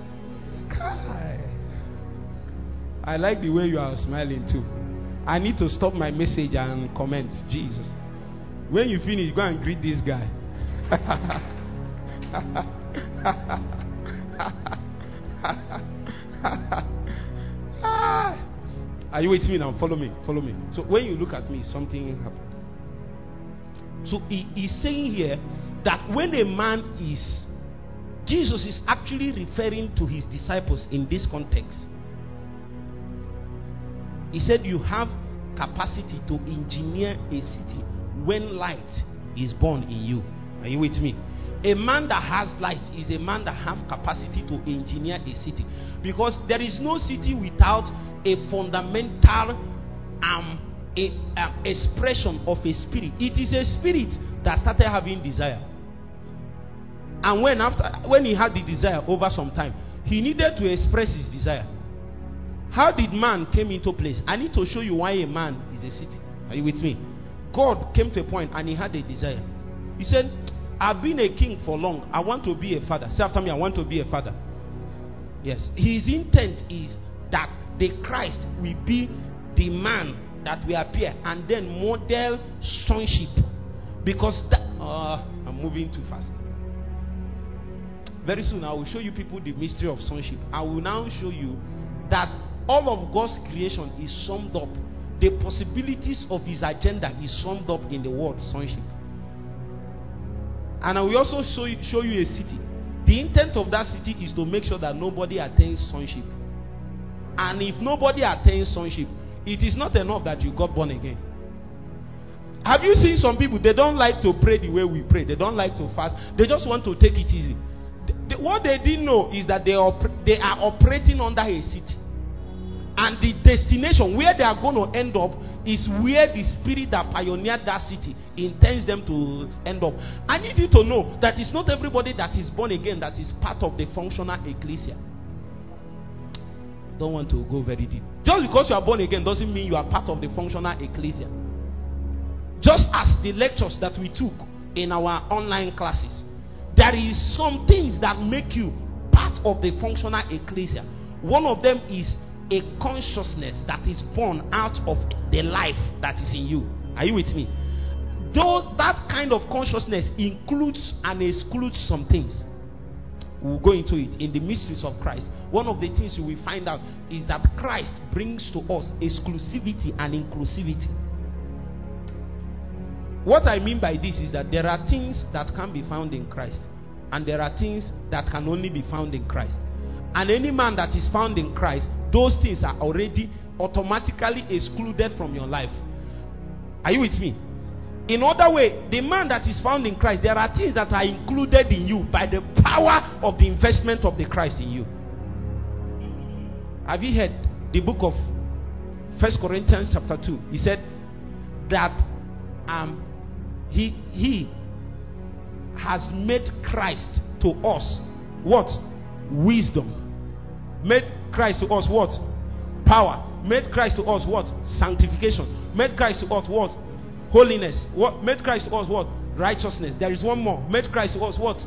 I like the way you are smiling too. I need to stop my message and comment. Jesus. When you finish, go and greet this guy. Are you with me now? Follow me. So when you look at me, something happened. So he is saying here that when a man is, Jesus is actually referring to his disciples in this context. He said you have capacity to engineer a city when light is born in you. Are you with me? A man that has light is a man that has capacity to engineer a city. Because there is no city without a fundamental expression of a spirit. It is a spirit that started having desire. And when he had the desire over some time, he needed to express his desire. How did man came into place? I need to show you why a man is a city. Are you with me? God came to a point and he had a desire. He said, I've been a king for long. I want to be a father. Say after me, I want to be a father. Yes. His intent is that the Christ will be the man that will appear and then model sonship. Because I'm moving too fast. Very soon I will show you people the mystery of sonship. I will now show you that all of God's creation is summed up. The possibilities of his agenda is summed up in the word sonship. And I will also show you a city. The intent of that city is to make sure that nobody attains sonship. And if nobody attains sonship, it is not enough that you got born again. Have you seen some people? They don't like to pray the way we pray. They don't like to fast. They just want to take it easy. What they didn't know is that they are operating under a city. And the destination where they are going to end up is where the spirit that pioneered that city intends them to end up. I need you to know that it's not everybody that is born again that is part of the functional ecclesia. Don't want to go very deep. Just because you are born again doesn't mean you are part of the functional ecclesia. Just as the lectures that we took in our online classes, there is some things that make you part of the functional ecclesia. One of them is a consciousness that is born out of the life that is in you. Are you with me? That kind of consciousness includes and excludes some things. We'll go into it in the mysteries of Christ. One of the things you will find out is that Christ brings to us exclusivity and inclusivity. What I mean by this is that there are things that can be found in Christ, and there are things that can only be found in Christ. And any man that is found in Christ, those things are already automatically excluded from your life. Are you with me? In other way, the man that is found in Christ, there are things that are included in you by the power of the investment of the Christ in you. Have you heard the book of 1 Corinthians chapter 2? He said that he has made Christ to us what? Wisdom. Made Christ to us what? Power. Made Christ to us what? Sanctification. Made Christ to us what? Holiness. What? Made Christ to us what? Righteousness. There is one more. Made Christ to us what?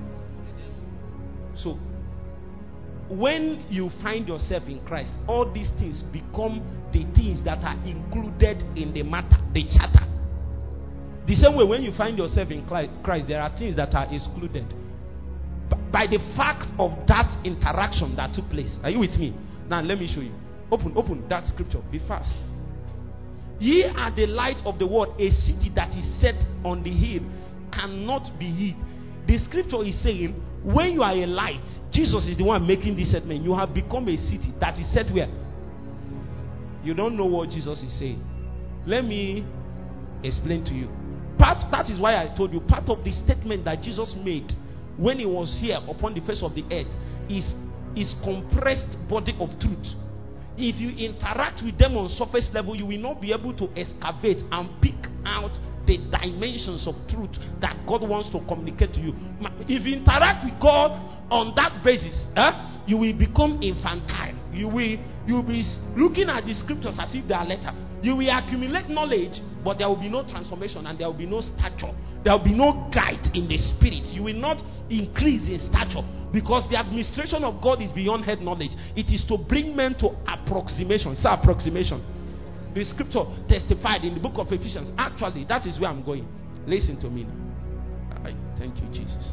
So, when you find yourself in Christ, all these things become the things that are included in the matter, the charter. The same way, when you find yourself in Christ, there are things that are excluded by the fact of that interaction that took place. Are you with me? Now let me show you. Open that scripture. Be fast. Ye are the light of the world. A city that is set on the hill cannot be hid. The scripture is saying, when you are a light, Jesus is the one making this statement. You have become a city that is set where? You don't know what Jesus is saying. Let me explain to you. That is why I told you, part of the statement that Jesus made when he was here upon the face of the earth is compressed body of truth. If you interact with them on surface level, you will not be able to excavate and pick out the dimensions of truth that God wants to communicate to you. If you interact with God on that basis, you will become infantile. You will be looking at the scriptures as if they are letter. You will accumulate knowledge, but there will be no transformation and there will be no stature. There will be no guide in the spirit. You will not increase in stature, because the administration of God is beyond head knowledge. It is to bring men to approximation. Say approximation. The scripture testified in the book of Ephesians. Actually, that is where I'm going. Listen to me now. Right. Thank you, Jesus.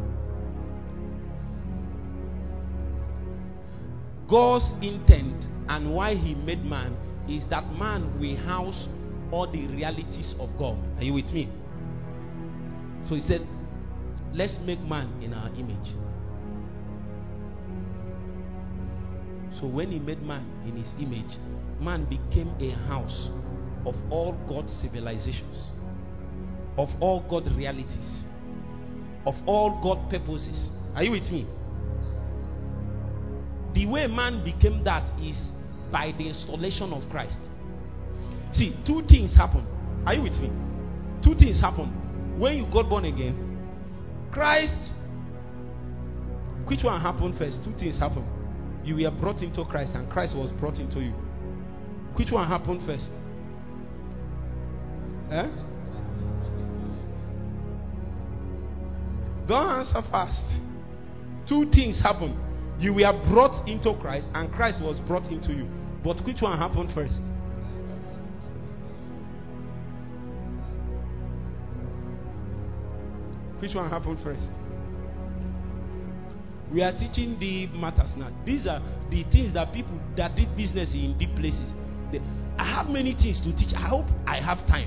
God's intent and why he made man is that man will house all the realities of God. Are you with me? So he said, let's make man in our image. So when he made man in his image, man became a house of all God's civilizations, of all God's realities, of all God's purposes. Are you with me? The way man became that is by the installation of Christ. See, two things happen. Are you with me? Two things happen. When you got born again, Christ, which one happened first? Two things happened. You were brought into Christ and Christ was brought into you. Which one happened first? Don't answer fast. Two things happened. You were brought into Christ and Christ was brought into you. But which one happened first? Which one happened first? We are teaching deep matters now. These are the things that people that did business in deep places. I have many things to teach. I hope I have time.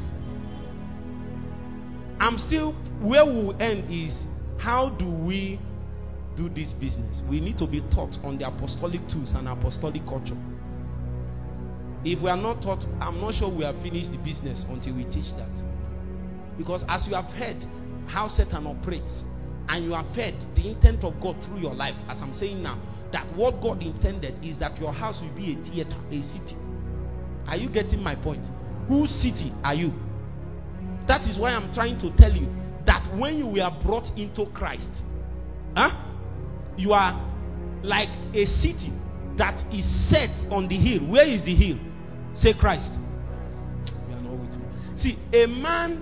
I'm still where we'll end is how do we do this business? We need to be taught on the apostolic tools and apostolic culture. If we are not taught, I'm not sure we have finished the business until we teach that. Because as you have heard how Satan operates, and you have heard the intent of God through your life, as I'm saying now, that what God intended is that your house will be a theater, a city. Are you getting my point? Whose city are you? That is why I'm trying to tell you that when you were brought into Christ, you are like a city that is set on the hill. Where is the hill? Say Christ. You are not with me. See, a man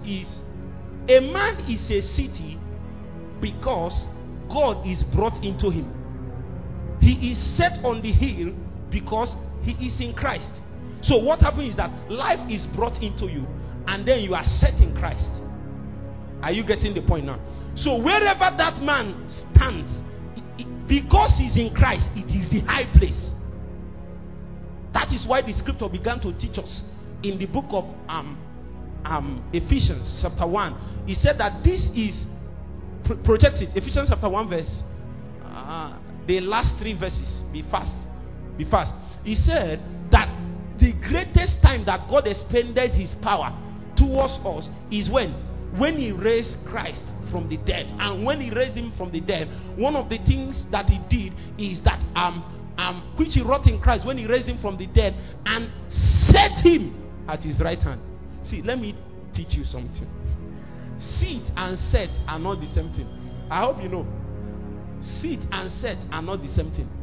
is a city because God is brought into him. He is set on the hill because he is in Christ. So what happens is that life is brought into you, and then you are set in Christ. Are you getting the point now? So wherever that man stands, because he's in Christ, it is the high place. That is why the scripture began to teach us in the book of Ephesians chapter 1. He said that this is projected. Ephesians chapter 1 verse the last 3 verses. Be fast. He said that the greatest time that God expended his power towards us is when he raised Christ from the dead. And when he raised him from the dead, one of the things that he did is that which he wrought in Christ when he raised him from the dead and set him at his right hand. See, let me teach you something. Sit and set are not the same thing. I hope you know. Sit and set are not the same thing.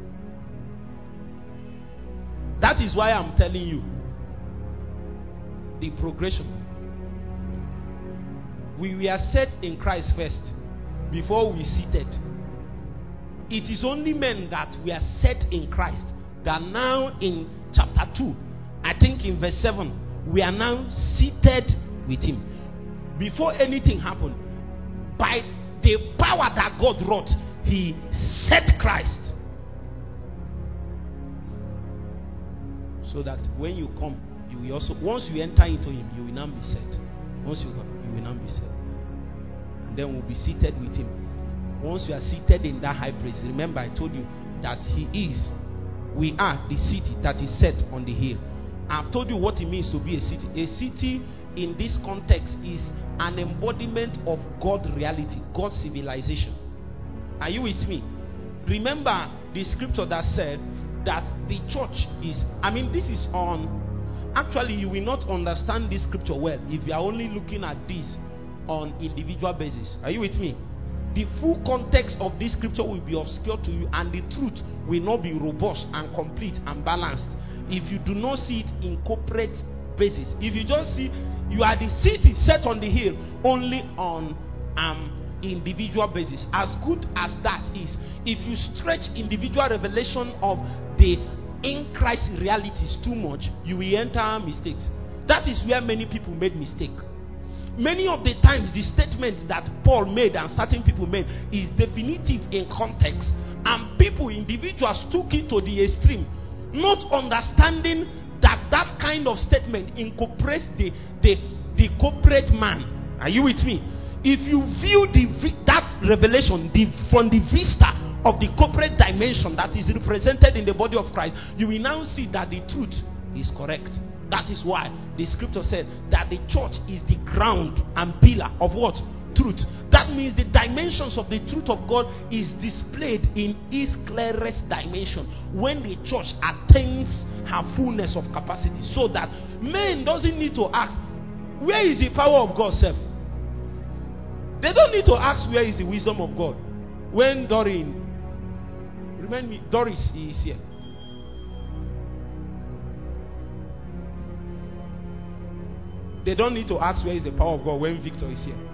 That is why I'm telling you the progression. We were set in Christ first before we seated. It is only men that were set in Christ that now in chapter 2, I think in verse 7, we are now seated with him. Before anything happened, by the power that God wrought, he set Christ. So that when you come, you will also, once you enter into him, you will now be set. Once you come, you will now be set. And then we'll be seated with him. Once you are seated in that high place, remember I told you that we are the city that is set on the hill. I've told you what it means to be a city. A city in this context is an embodiment of God's reality, God's civilization. Are you with me? Remember the scripture that said that the church is, this is on, actually you will not understand this scripture well if you are only looking at this on individual basis. Are you with me? The full context of this scripture will be obscure to you, and the truth will not be robust and complete and balanced if you do not see it in corporate basis. If you just see you are the city set on the hill only on individual basis, as good as that is, if you stretch individual revelation of the in Christ realities too much, you will enter mistakes. That is where many people made mistake. Many of the times the statements that Paul made and certain people made is definitive in context, and people, individuals, took it to the extreme, not understanding that kind of statement incorporates the corporate man. Are you with me? If you view that revelation from the vista of the corporate dimension that is represented in the body of Christ, you will now see that the truth is correct. That is why the scripture said that the church is the ground and pillar of what? Truth. That means the dimensions of the truth of God is displayed in its clearest dimension when the church attains her fullness of capacity, so that men doesn't need to ask, where is the power of God, self? They don't need to ask, where is the wisdom of God? When Doris is here. They don't need to ask, where is the power of God, when Victor is here.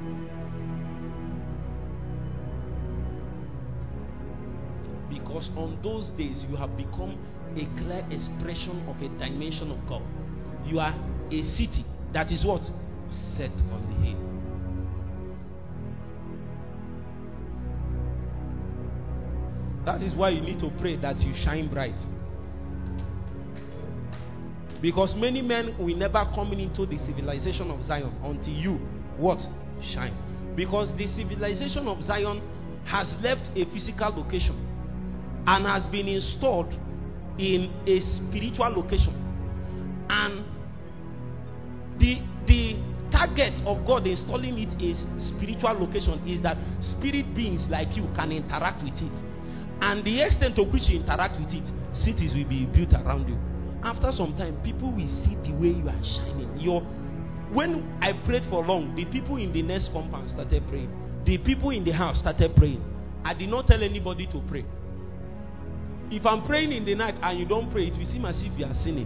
Because on those days you have become a clear expression of a dimension of God. You are a city that is what? Set on the hill. That is why you need to pray that you shine bright. Because many men will never come into the civilization of Zion until you, what? Shine. Because the civilization of Zion has left a physical location and has been installed in a spiritual location. And the target of God installing it is spiritual location, is that spirit beings like you can interact with it. And the extent to which you interact with it, cities will be built around you. After some time, people will see the way you are shining. When I prayed for long, the people in the next compound started praying. The people in the house started praying. I did not tell anybody to pray. If I'm praying in the night and you don't pray, it will seem as if you are sinning.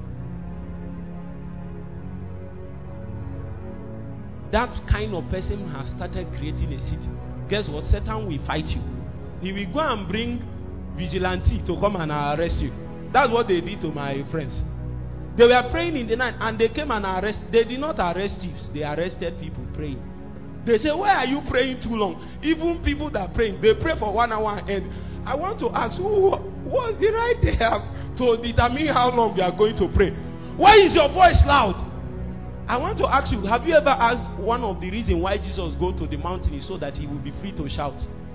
That kind of person has started creating a city. Guess what? Satan will fight you. He will go and bring vigilante to come and arrest you. That's what they did to my friends. They were praying in the night and they came and arrested. They did not arrest thieves. They arrested people praying. They say, why are you praying too long? Even people that pray, they pray for 1 hour. And I want to ask, who was the right there to determine how long we are going to pray? Why is your voice loud? I want to ask you, have you ever asked one of the reasons why Jesus go to the mountain is so that he will be free to shout?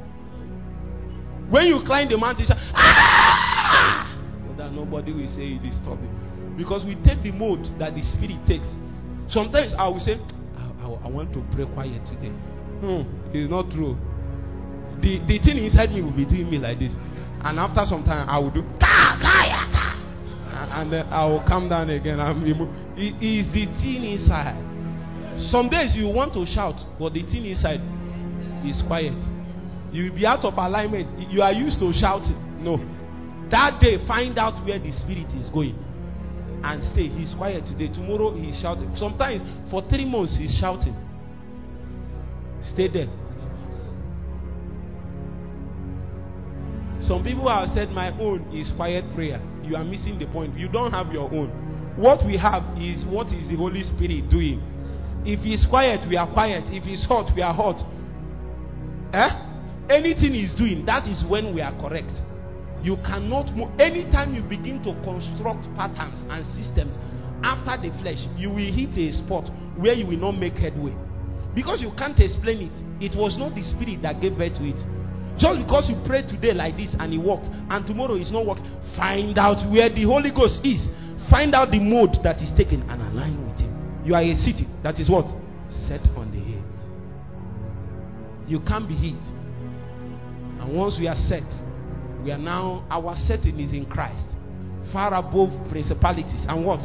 When you climb the mountain, you shout, ah! So that nobody will say you disturb it. Because we take the mode that the spirit takes. Sometimes I will say, I want to pray quiet today. It's not true. The thing inside me will be doing me like this. And after some time, I will do, and then I will come down again. It is the thing inside. Some days you want to shout, but the thing inside is quiet. You will be out of alignment. You are used to shouting. No. That day, find out where the spirit is going. And say, he's quiet today. Tomorrow, he's shouting. Sometimes, for 3 months, he's shouting. Stay there. Some people have said, my own is quiet prayer. You are missing the point. You don't have your own. What we have is, what is the Holy Spirit doing? If he's quiet, we are quiet. If he's hot, we are hot. Anything he's doing, that is when we are correct. You cannot move. Anytime you begin to construct patterns and systems after the flesh, you will hit a spot where you will not make headway. Because you can't explain it. It was not the spirit that gave birth to it. Just because you pray today like this and it worked, and tomorrow it's not working, find out where the Holy Ghost is. Find out the mode that is taken and align with him. You are a city that is what? Set on the hill. You can't be hid. And once we are set, we are now, our setting is in Christ, far above principalities and what?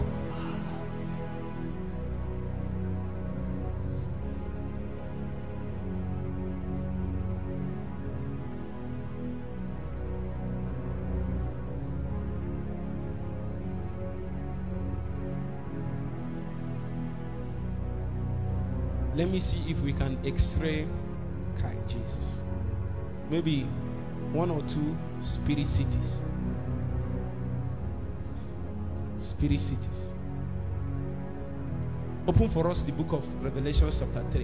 Let me see if we can x-ray Jesus. Maybe 1 or 2 spirit cities. Spirit cities. Open for us the book of Revelation chapter 3.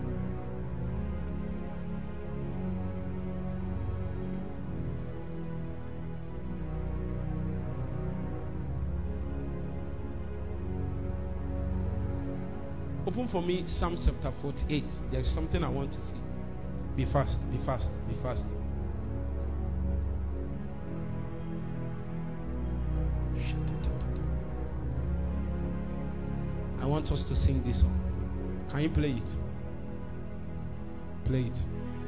Open for me Psalm chapter 48. There's something I want to see. Be fast, be fast, be fast. I want us to sing this song. Can you play it? Play it.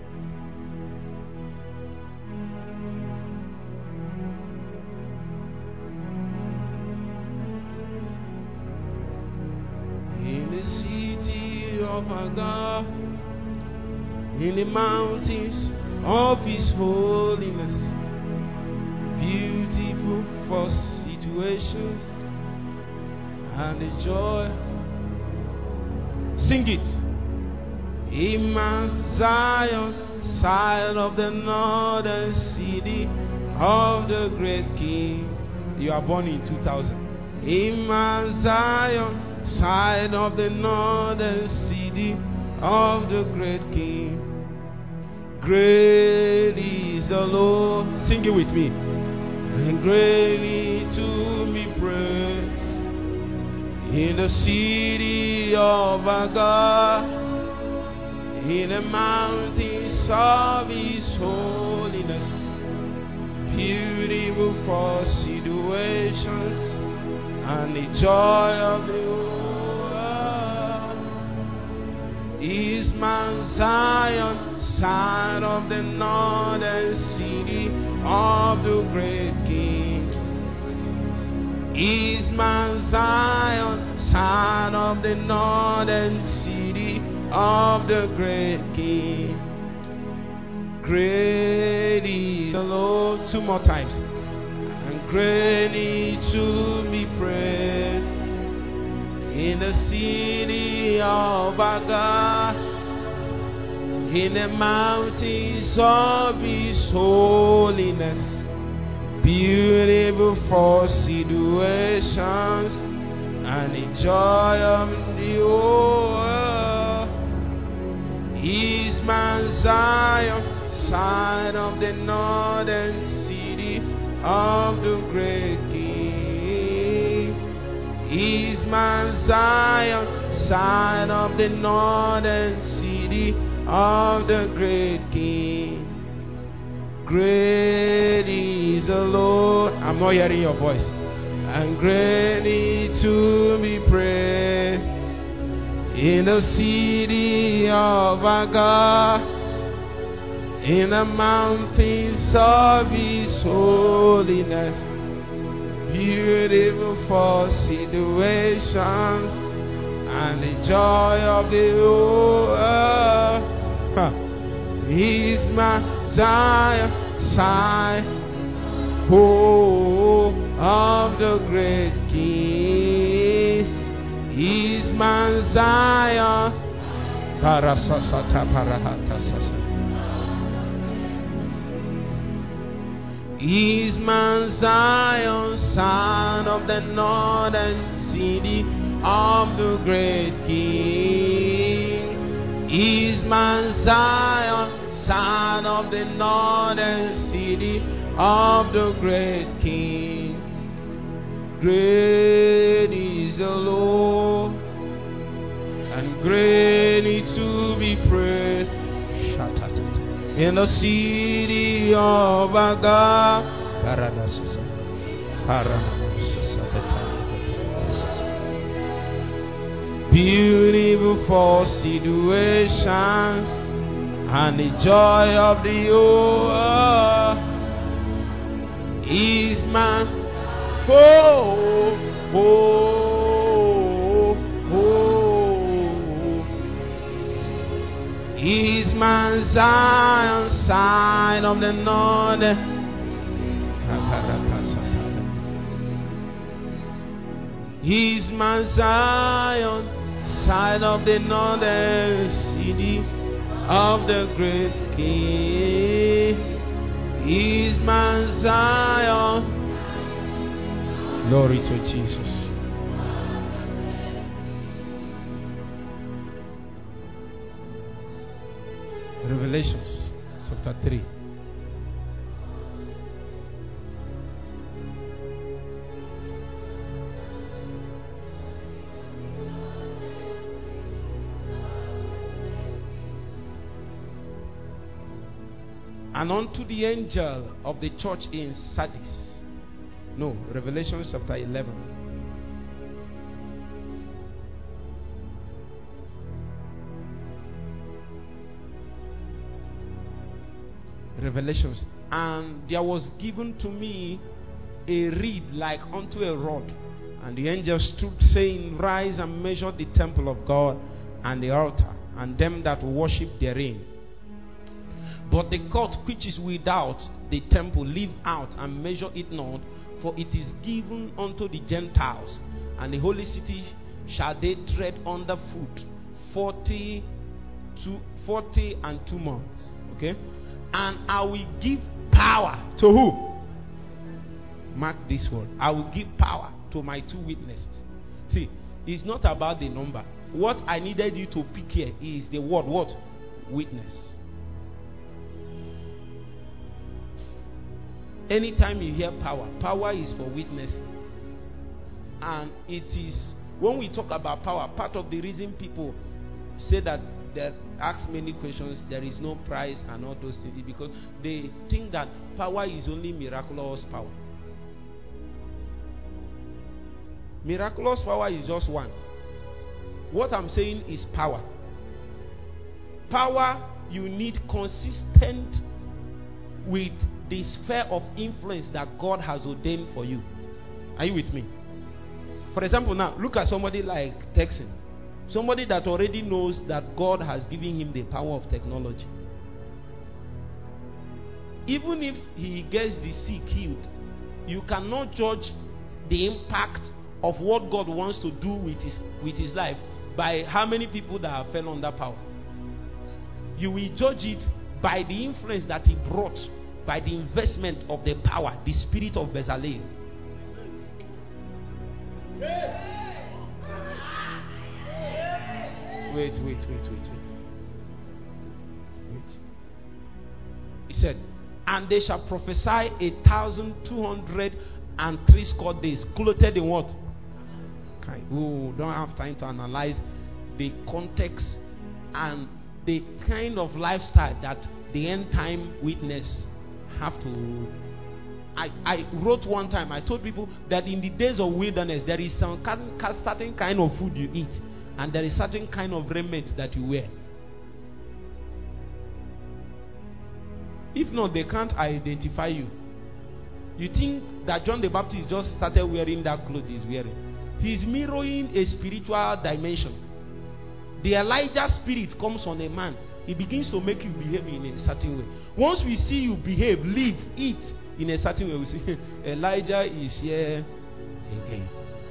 In the city of our God, in the mountains of His holiness, beautiful for situations and the joy. Sing it. In Mount Zion, side of the northern city of the great King. You are born in 2000. In Mount Zion, side of the northern city of the great King. Great is the Lord. Lord. Sing it with me. And greatly to be praised in the city of our God, in the mountains of His holiness, beautiful for situations and the joy of the world. Is Mount Zion, side of the northern city of the great King. Is Mount Zion, side of the northern city of the great King. Great is the Lord. 2 more times. And greatly to be praised in the city of our God, in the mountains of His holiness, beautiful for situations and the joy of the world. Is Mount Zion, side of the northern city of the great King. Is Mount Zion, side of the northern city of the great King. Great is the Lord. I'm not hearing your voice. And greatly to be praised in the city of our God, in the mountains of His holiness, beautiful for situations and the joy of the world. Is my Zion, side, of the great King. Is my Zion, Parasasata Parahatasasa. Is Mount Zion, son of the northern city of the great King. Is Mount Zion, son of the northern city of the great King. Great is the Lord, and greatly to be praised in the city of our God. Beautiful for situations and the joy of the world. Is man, is Mount Zion, side of the northern. Is Mount Zion, side of the northern city of the great King. Is Mount Zion. Glory to Jesus. Revelations chapter 3. And unto the angel of the church in Sardis. No, Revelation chapter 11. Revelations. And there was given to me a reed like unto a rod. And the angel stood, saying, Rise and measure the temple of God and the altar, and them that worship therein. But the court which is without the temple leave out, and measure it not, for it is given unto the Gentiles, and the holy city shall they tread under foot 40 and 2 months. Okay? And I will give power to who? Mark this word. I will give power to my 2 witnesses. See, it's not about the number. What I needed you to pick here is the word what? Witness. Anytime you hear power, power is for witness. And it is, when we talk about power, part of the reason people say that they ask many questions, there is no price and all those things, because they think that power is only miraculous power. Miraculous power is just one. What I'm saying is power. Power, you need consistent with the sphere of influence that God has ordained for you. Are you with me? For example, now look at somebody like Texan. Somebody that already knows that God has given him the power of technology. Even if he gets the sick healed, you cannot judge the impact of what God wants to do with his life by how many people that have fell under power. You will judge it by the influence that he brought, by the investment of the power, the spirit of Bezalel. Wait. He said, and they shall prophesy 1,203 days, clothed in what? Oh, don't have time to analyze the context and the kind of lifestyle that the end time witness have to. I wrote one time, I told people that in the days of wilderness, there is some certain kind of food you eat, and there is certain kind of raiment that you wear. If not, they can't identify you. You think that John the Baptist just started wearing that clothes he's wearing. He's mirroring a spiritual dimension. The Elijah spirit comes on a man. He begins to make you behave in a certain way. Once we see you behave, live, eat in a certain way, we say, Elijah is here again.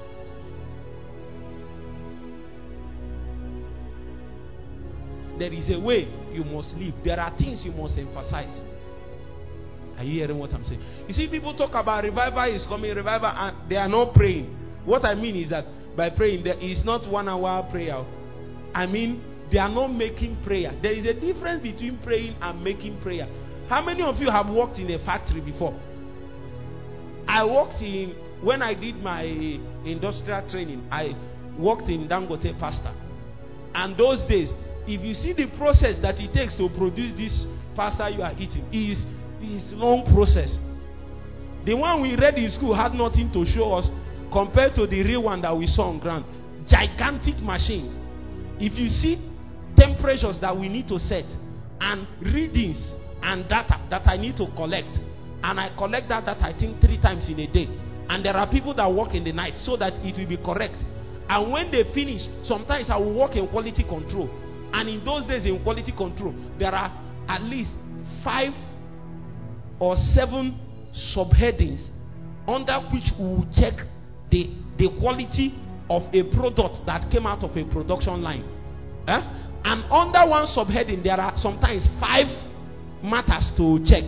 There is a way you must live. There are things you must emphasize. Are you hearing what I'm saying? You see, people talk about revival is coming, revival, and they are not praying. What I mean is that by praying, there is not 1 hour prayer. I mean, they are not making prayer. There is a difference between praying and making prayer. How many of you have worked in a factory before? I worked in, when I did my industrial training, I worked in Dangote pasta. And those days, if you see the process that it takes to produce this pasta you are eating, is long process. The one we read in school had nothing to show us compared to the real one that we saw on ground. Gigantic machine. If you see temperatures that we need to set, and readings and data that I need to collect, and I collect that data I think 3 times in a day, and there are people that work in the night so that it will be correct. And when they finish, sometimes I will work in quality control. And in those days in quality control, there are at least 5 or 7 subheadings under which we will check the quality of a product that came out of a production line. And under one subheading, there are sometimes 5 matters to check.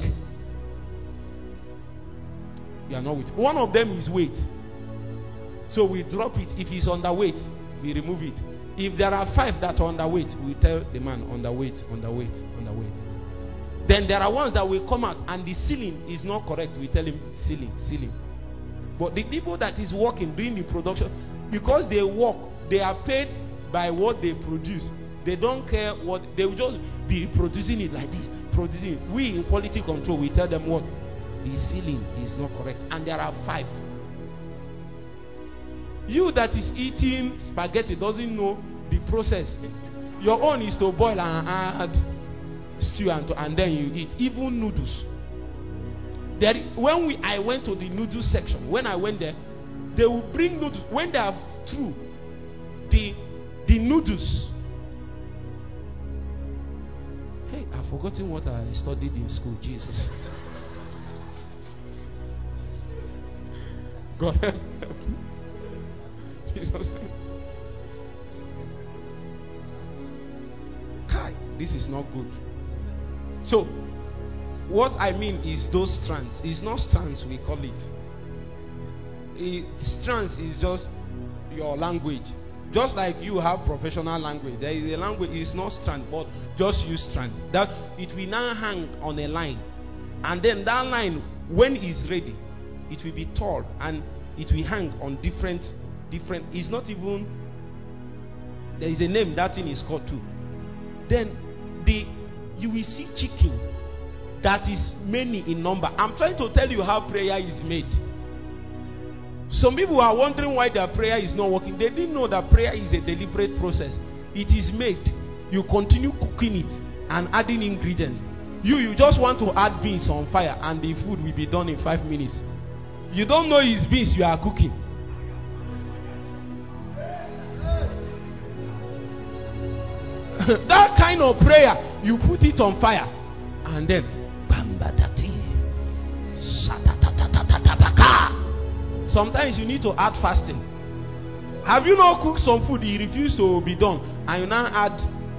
You are not with. One of them is weight. So we drop it. If it's underweight, we remove it. If there are 5 that are underweight, we tell the man underweight. Then there are ones that will come out and the ceiling is not correct. We tell him ceiling. But the people that is working, doing the production, because they work, they are paid by what they produce. They don't care what, they will just be producing it like this, producing it. We in quality control, we tell them what? The ceiling is not correct. And there are 5. You that is eating spaghetti doesn't know the process. Your own is to boil and add stew and then you eat. Even noodles. When I went to the noodles section, when I went there, they will bring noodles. When they are through the noodles. Hey, I've forgotten what I studied in school. Jesus. God help me. Jesus. Kai, this is not good. So, what I mean is those strands. It's not strands, we call it. Strands is just your language. Just like you have professional language. There is a language, it's not strand, but just use strand. That it will now hang on a line. And then that line when it's ready, it will be tall and it will hang on different. It's not even. There is a name that thing is called too. Then you will see chicken that is many in number. I'm trying to tell you how prayer is made. Some people are wondering why their prayer is not working. They didn't know that prayer is a deliberate process. It is made. You continue cooking it and adding ingredients. You just want to add beans on fire and the food will be done in 5 minutes. You don't know it's beans you are cooking. That kind of prayer, you put it on fire and then sometimes you need to add fasting. Have you not cooked some food you refuse to be done and you now add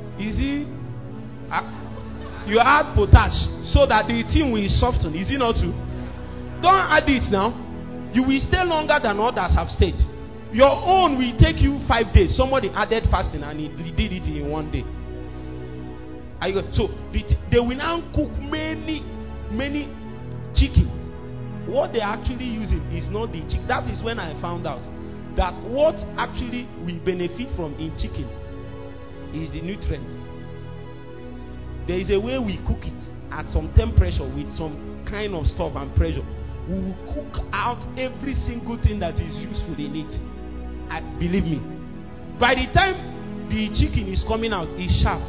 you add potash so that the thing will soften? Is it not true? Don't add it now. You will stay longer than others have stayed. Your own will take you 5 days. Somebody added fasting and he did it in 1 day. So they will now cook many chicken. What they're actually using is not the chicken. That is when I found out that what actually we benefit from in chicken is the nutrients. There is a way we cook it at some temperature with some kind of stuff and pressure. We will cook out every single thing that is useful in it. Believe me, by the time the chicken is coming out, it's sharp.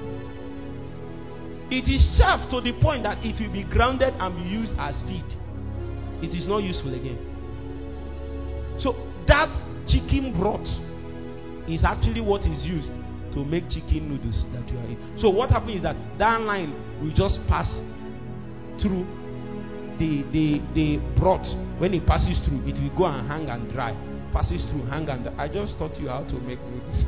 It is sharp to the point that it will be grounded and be used as feed. It is not useful again. So that chicken broth is actually what is used to make chicken noodles that you are eating. So what happens is that line will just pass through the broth. When it passes through, it will go and hang and dry. Passes through, hang and dry. I just taught you how to make noodles.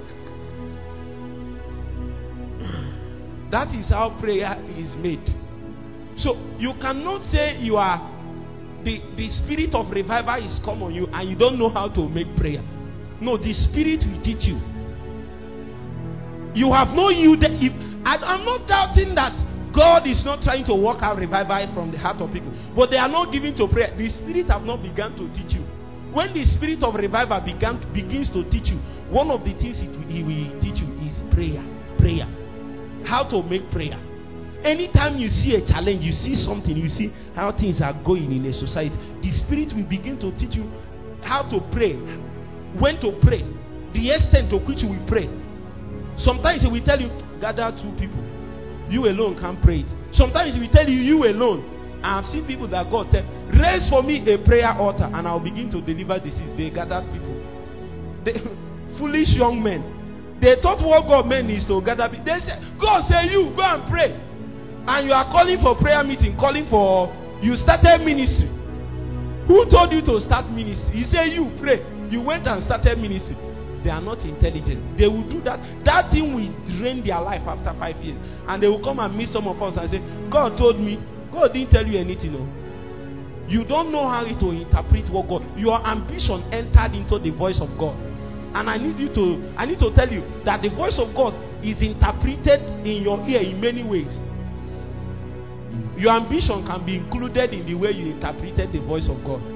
That is how prayer is made. So you cannot say you are the spirit of revival is come on you and you don't know how to make prayer. No, the spirit will teach you. You have no I'm not doubting that God is not trying to work out revival from the heart of people, but they are not giving to prayer. The spirit have not begun to teach you. When the spirit of revival begins to teach you, one of the things he will teach you is prayer. How to make prayer. Anytime you see a challenge, you see something, you see how things are going in a society, the spirit will begin to teach you how to pray, when to pray, the extent to which you will pray. Sometimes he will tell you, gather 2 people. You alone can't pray it. Sometimes he will tell you alone. I have seen people that God tell, raise for me a prayer altar and I'll begin to deliver this. They gathered people. Foolish young men. They thought what God meant is to gather people. They said, God say you, go and pray. And you are calling for prayer meeting, you started ministry. Who told you to start ministry? He said you pray. You went and started ministry. They are not intelligent. They will do that. That thing will drain their life after 5 years. And they will come and meet some of us and say, God told me. God didn't tell you anything. No. You don't know how to interpret what God. Your ambition entered into the voice of God. And I need to tell you that the voice of God is interpreted in your ear in many ways. Your ambition can be included in the way you interpreted the voice of God.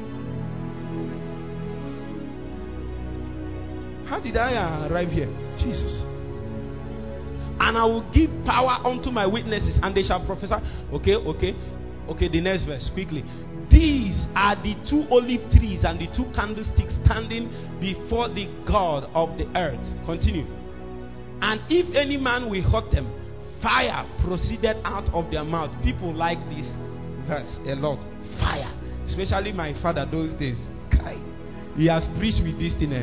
How did I arrive here? Jesus. And I will give power unto my witnesses, and they shall prophesy. Okay, the next verse, quickly. These are the 2 olive trees and the 2 candlesticks standing before the God of the earth. Continue. And if any man will hurt them, fire proceeded out of their mouth. People like this verse a lot. Fire. Especially my father those days. He has preached with this thing.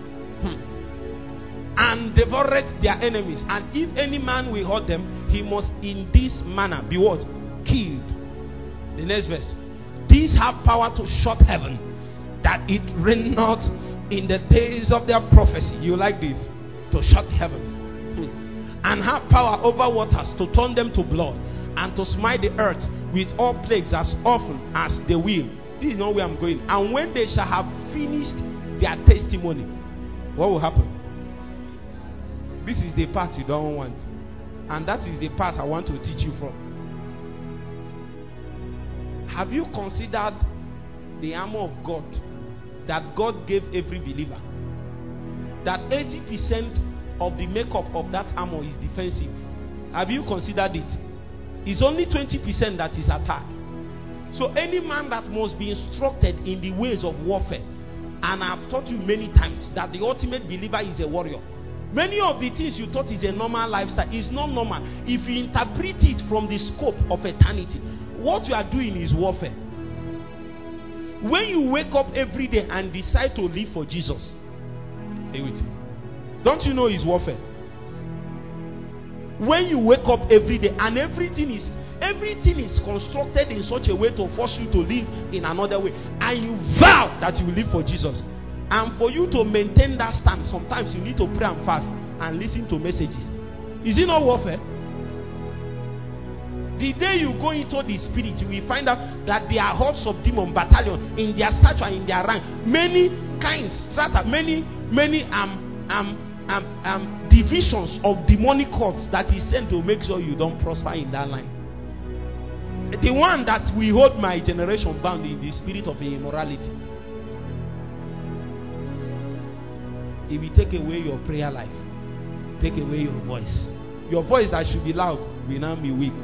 And devoured their enemies. And if any man will hurt them, he must in this manner be what? Killed. The next verse. These have power to shut heaven, that it rain not in the days of their prophecy. You like this? To shut heavens. And have power over waters to turn them to blood, and to smite the earth with all plagues as often as they will. This is not where I'm going. And when they shall have finished their testimony, what will happen? This is the part you don't want. And that is the part I want to teach you from. Have you considered the armor of God that God gave every believer? That 80% of the makeup of that armor is defensive. Have you considered it? It's only 20% that is attack. So any man that must be instructed in the ways of warfare, and I've taught you many times that the ultimate believer is a warrior. Many of the things you thought is a normal lifestyle is not normal. If you interpret it from the scope of eternity, what you are doing is warfare. When you wake up every day and decide to live for Jesus, hey, wait. Don't you know it's warfare? When you wake up every day and everything is constructed in such a way to force you to live in another way, and you vow that you will live for Jesus. And for you to maintain that stand, sometimes you need to pray and fast and listen to messages. Is it not warfare? The day you go into the spirit, you will find out that there are hordes of demon battalion in their stature, in their rank, many kinds, strata, many divisions of demonic hordes that is sent to make sure you don't prosper in that line. The one that we hold my generation bound in the spirit of immorality. It will take away your prayer life, take away your voice. Your voice that should be loud will now be weak.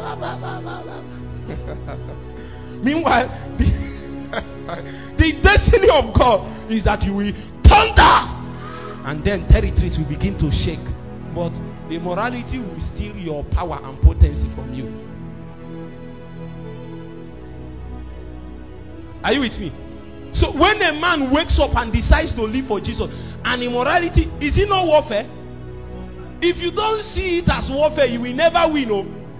Meanwhile, the destiny of God is that you will thunder, and then territories will begin to shake. But the morality will steal your power and potency from you. Are you with me? So when a man wakes up and decides to live for Jesus, and immorality, is it not warfare? If you don't see it as warfare, you will never win.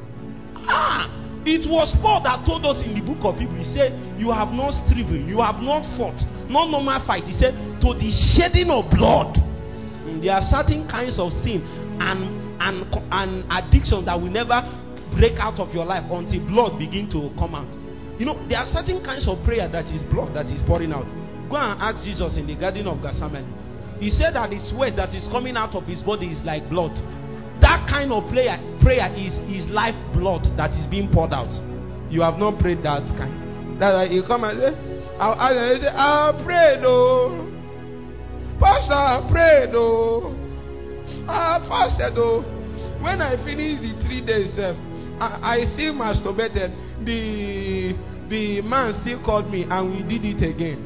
It was Paul that told us in the book of Hebrews. He said, you have not striven, you have not fought, not normal fight. He said, to the shedding of blood. There are certain kinds of sin and addiction that will never break out of your life until blood begin to come out. You know, there are certain kinds of prayer that is blood that is pouring out. Go and ask Jesus in the Garden of Gethsemane. He said that the sweat that is coming out of his body is like blood. That kind of prayer is life blood that is being poured out. You have not prayed that kind. That's why you come and say, I prayed, oh. Pastor, I prayed, oh. I fasted, oh. When I finished the 3 days, I still masturbated. The man still called me and we did it again.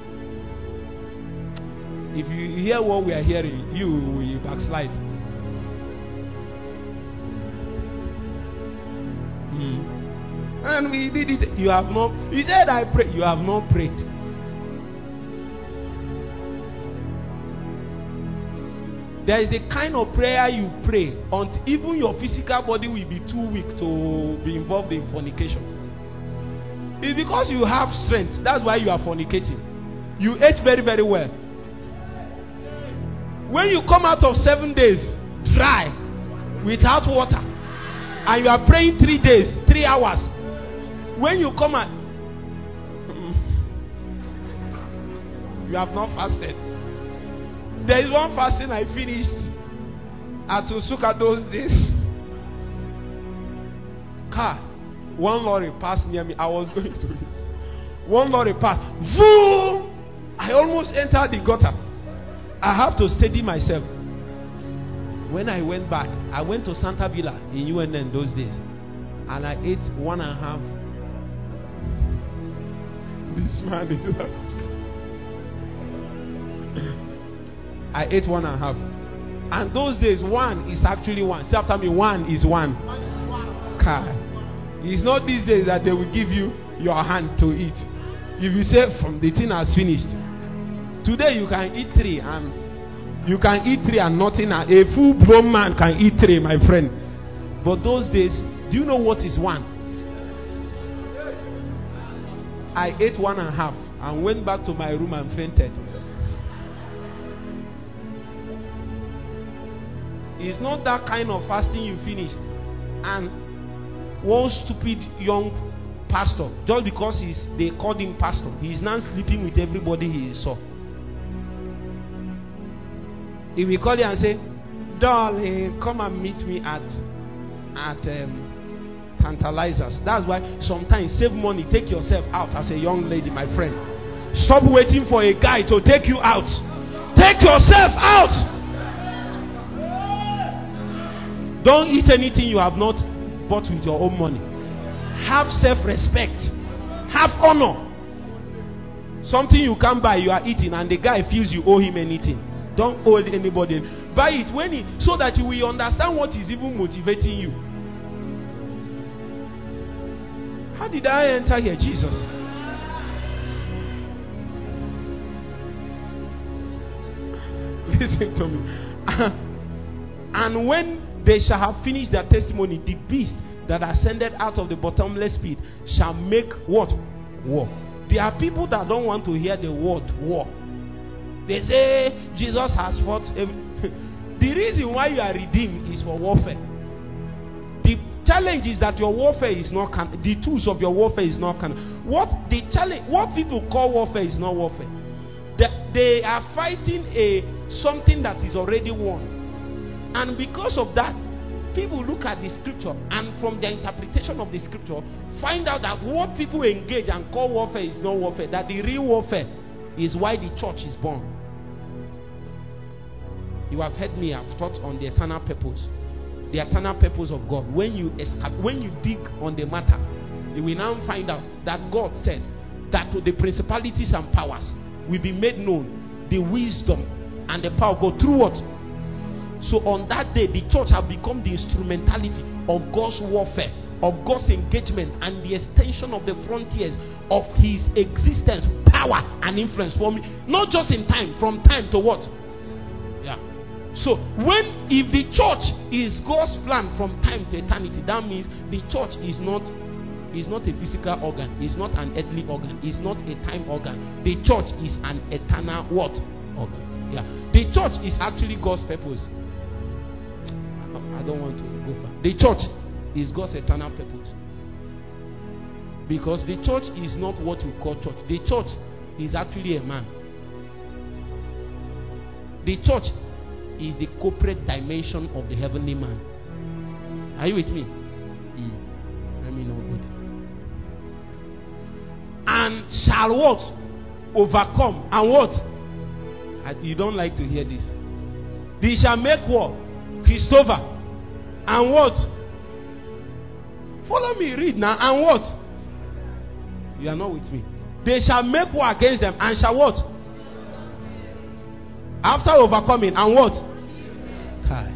If you hear what we are hearing, you will backslide. And we did it. You have not. He said, I pray. You have not prayed. There is a kind of prayer you pray until even your physical body will be too weak to be involved in fornication. It's because you have strength. That's why you are fornicating. You ate very, very well. When you come out of 7 days dry, without water, and you are praying 3 days, 3 hours, when you come out, you have not fasted. There is one fasting I finished at Usuka those days. One lorry passed near me. I was going to it. One lorry passed. Vroom! I almost entered the gutter. I have to steady myself. When I went back, I went to Santa Villa in UNN those days, and I ate 1.5. This man is I ate 1.5. And those days, 1 is actually 1. Say after me, 1 is 1. It's not these days that they will give you your hand to eat. If you say from the thing has finished, today you can eat 3 and you can eat 3 and nothing. A full-blown man can eat 3, my friend. But those days, do you know what is 1? I ate 1.5 and went back to my room and fainted. It's not that kind of fasting you finish. And one stupid young pastor, just because they called him pastor, he's now sleeping with everybody he saw. He will call you and say, darling, come and meet me at Tantalizers. That's why sometimes save money, take yourself out as a young lady, my friend. Stop waiting for a guy to take you out. Take yourself out. Don't eat anything you have not bought with your own money. Have self-respect. Have honor. Something you can't buy, you are eating, and the guy feels you owe him anything. Don't owe anybody. Buy it so that you will understand what is even motivating you. How did I enter here, Jesus? Listen to me. And when they shall have finished their testimony, the beast that ascended out of the bottomless pit shall make what? War. There are people that don't want to hear the word war. They say Jesus has fought. The reason why you are redeemed is for warfare. The challenge is that your warfare is not the tools of your warfare is not what people call warfare is not warfare. They are fighting something that is already won. And because of that, people look at the scripture and from their interpretation of the scripture find out that what people engage and call warfare is not warfare. That the real warfare is why the church is born. You have heard me, I've taught on the eternal purpose. The eternal purpose of God. When you dig on the matter, you will now find out that God said that to the principalities and powers will be made known the wisdom and the power of God through what? So on that day, the church have become the instrumentality of God's warfare, of God's engagement, and the extension of the frontiers of His existence, power, and influence for me. Not just in time, from time to what? Yeah. So if the church is God's plan from time to eternity, that means the church is not a physical organ, it's not an earthly organ, it's not a time organ. The church is an eternal what? Organ. Yeah. The church is actually God's purpose. I don't want to go far. The church is God's eternal purpose. Because the church is not what we call church. The church is actually a man. The church is the corporate dimension of the heavenly man. Are you with me? Let me know good. And shall what? Overcome. And what? You don't like to hear this. They shall make war. Christopher. And what? Follow me, read now. And what? You are not with me. They shall make war against them. And shall what? After overcoming. And what? Kai.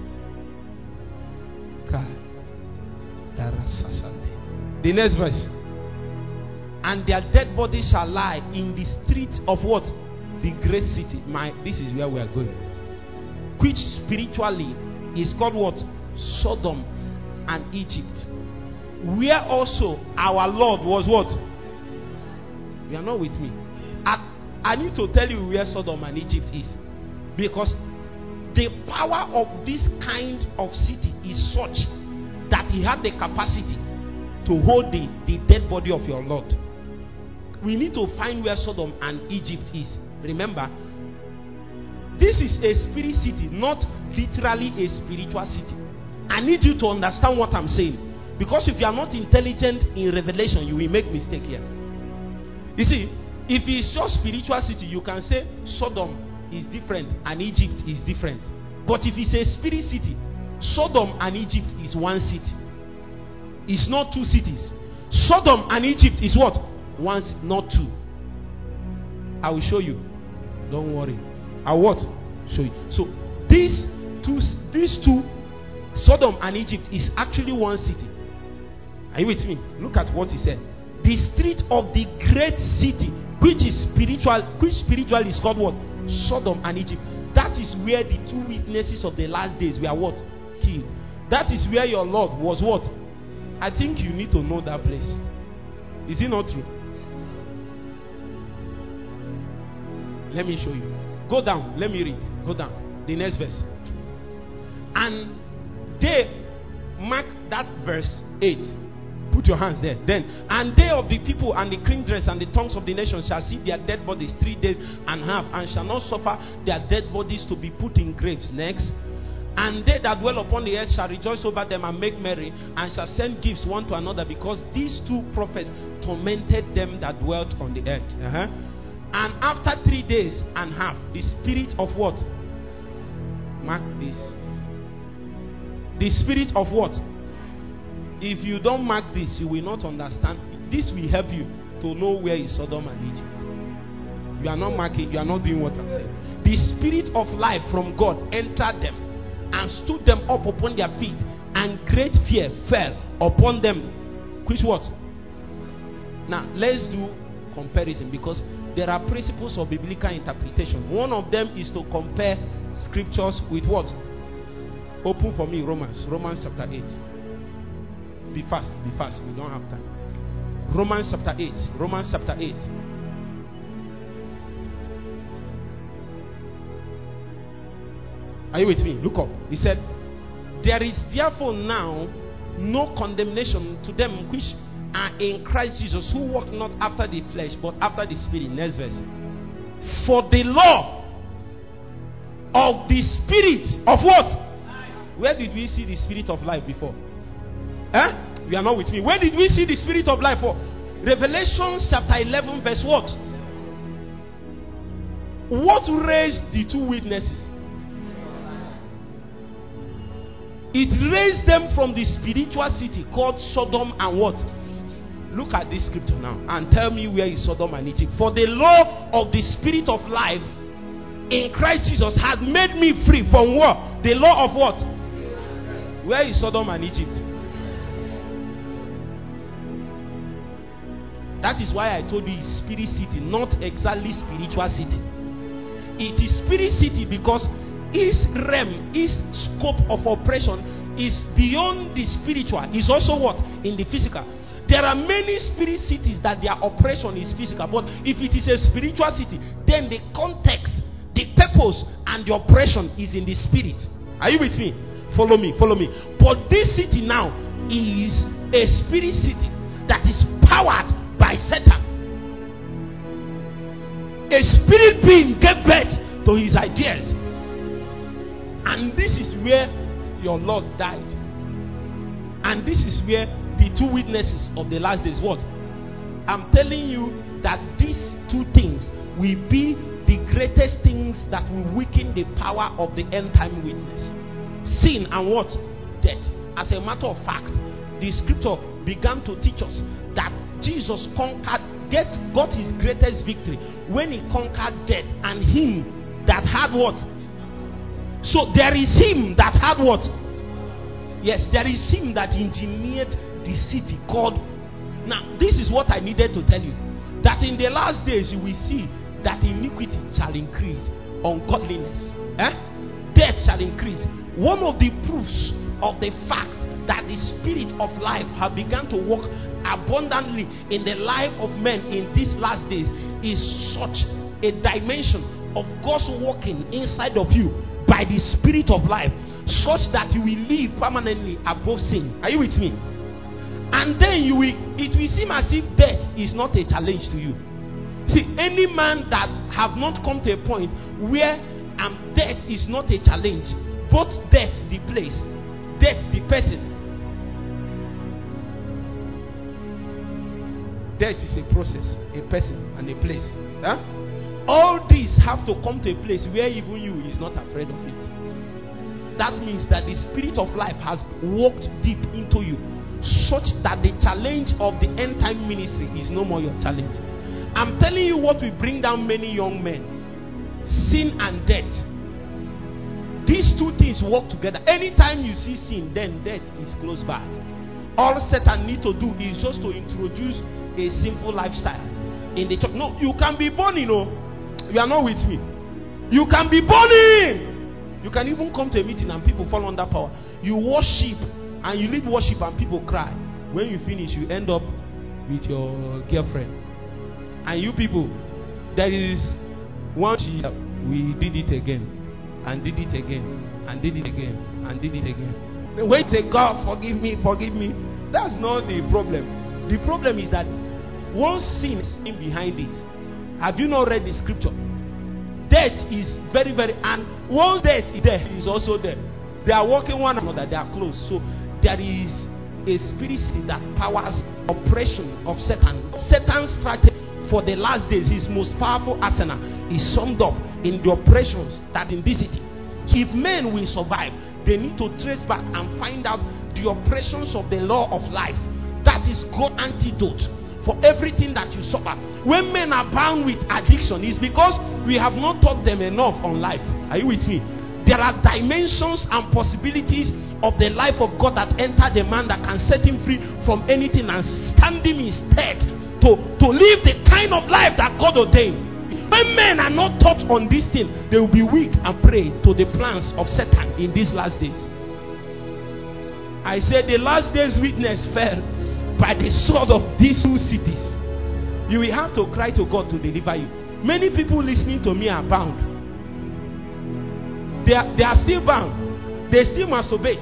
The next verse. And their dead bodies shall lie in the street of what? The great city. This is where we are going. Which spiritually is called what? Sodom and Egypt. Where also our Lord was what? You are not with me. I need to tell you where Sodom and Egypt is. Because the power of this kind of city is such that he had the capacity to hold the dead body of your Lord. We need to find where Sodom and Egypt is. Remember, this is a spirit city, not literally a spiritual city. I need you to understand what I'm saying. Because if you are not intelligent in revelation, you will make mistake here. You see, if it's just spiritual city, you can say Sodom is different and Egypt is different. But if it's a spirit city, Sodom and Egypt is one city. It's not two cities. Sodom and Egypt is what? One, not two. I will show you. Don't worry. I will what? Show you. So these two, Sodom and Egypt, is actually one city. Are you with me? Look at what he said. The street of the great city, which spiritual is called what? Sodom and Egypt. That is where the two witnesses of the last days were what? Killed. That is where your Lord was what? I think you need to know that place. Is it not true? Let me show you. Go down. Let me read. Go down. The next verse. And they, mark that verse 8. Put your hands there. Then, and they of the people and the kindreds and the tongues of the nations shall see their dead bodies 3 days and half, and shall not suffer their dead bodies to be put in graves. Next. And they that dwell upon the earth shall rejoice over them and make merry, and shall send gifts one to another, because these two prophets tormented them that dwelt on the earth. And after 3 days and half, the spirit of what? Mark this. The spirit of what? If you don't mark this, you will not understand. This will help you to know where is Sodom and Egypt. You are not marking, you are not doing what I'm saying. The spirit of life from God entered them and stood them up upon their feet, and great fear fell upon them. Which what? Now let's do comparison, because there are principles of biblical interpretation. One of them is to compare scriptures with what? Open for me Romans chapter 8. Be fast, we don't have time. Romans chapter 8. Are you with me? Look up. He said, there is therefore now no condemnation to them which are in Christ Jesus, who walk not after the flesh, but after the Spirit. Next verse. For the law of the Spirit of what? Where did we see the Spirit of life before? You are not with me. Where did we see the Spirit of life for? Revelation chapter 11 verse what? What raised the two witnesses? It raised them from the spiritual city called Sodom and what? Look at this scripture now and tell me where is Sodom and Egypt. For the law of the Spirit of life in Christ Jesus had made me free from what? The law of what? Where is Sodom and Egypt? That is why I told you it's spirit city, not exactly spiritual city. It is spirit city because its realm, its scope of operation is beyond the spiritual. It's also what? In the physical. There are many spirit cities that their operation is physical, but if it is a spiritual city, then the context, the purpose, and the operation is in the spirit. Are you with me? Follow me. But this city now is a spirit city that is powered by Satan. A spirit being gave birth to his ideas. And this is where your Lord died. And this is where the two witnesses of the last days what? I'm telling you that these two things will be the greatest things that will weaken the power of the end time witness. Sin and what? Death. As a matter of fact, the scripture began to teach us that Jesus conquered death, got his greatest victory when he conquered death, and him that had what? So there is him that had what? Yes, there is him that engineered the city called. Now, this is what I needed to tell you. That in the last days you will see that iniquity shall increase, ungodliness, death shall increase. One of the proofs of the fact that the Spirit of life have begun to work abundantly in the life of men in these last days is such a dimension of God's working inside of you by the Spirit of life, such that you will live permanently above sin. Are you with me? And then it will seem as if death is not a challenge to you. See, any man that have not come to a point where death is not a challenge, both death the place, death the person. Death is a process, a person, and a place. All these have to come to a place where even you is not afraid of it. That means that the Spirit of life has walked deep into you, such that the challenge of the end time ministry is no more your challenge. I'm telling you what will bring down many young men: sin and death. These two things work together. Anytime you see sin, then death is close by. All Satan need to do is just to introduce a sinful lifestyle in the church. No, you can be born, you are not with me. You can be born in. You can even come to a meeting and people fall under power. You worship and you lead worship and people cry. When you finish, you end up with your girlfriend. And you people, there is one, we did it again, and did it again, and did it again, and did it again. Wait, say, God, forgive me. That's not the problem. The problem is that one sin is in behind it. Have you not read the scripture? Death is very, very, and once death is there, he is also there. They are walking one another. They are close. So there is a spirit that powers oppression of Satan. Satan's strategy for the last days, his most powerful arsenal, is summed up in the oppressions that in this city. If men will survive, they need to trace back and find out the oppressions of the law of life. That is God's antidote for everything that you suffer. When men are bound with addiction, it's because we have not taught them enough on life. Are you with me? There are dimensions and possibilities of the life of God that enter the man that can set him free from anything and stand him instead to live the kind of life that God ordained. When men are not taught on this thing, they will be weak and prey to the plans of Satan in these last days. I said the last days witness fell by the sword of these two cities. You will have to cry to God to deliver you. Many people listening to me are bound. They are still bound. They still masturbate.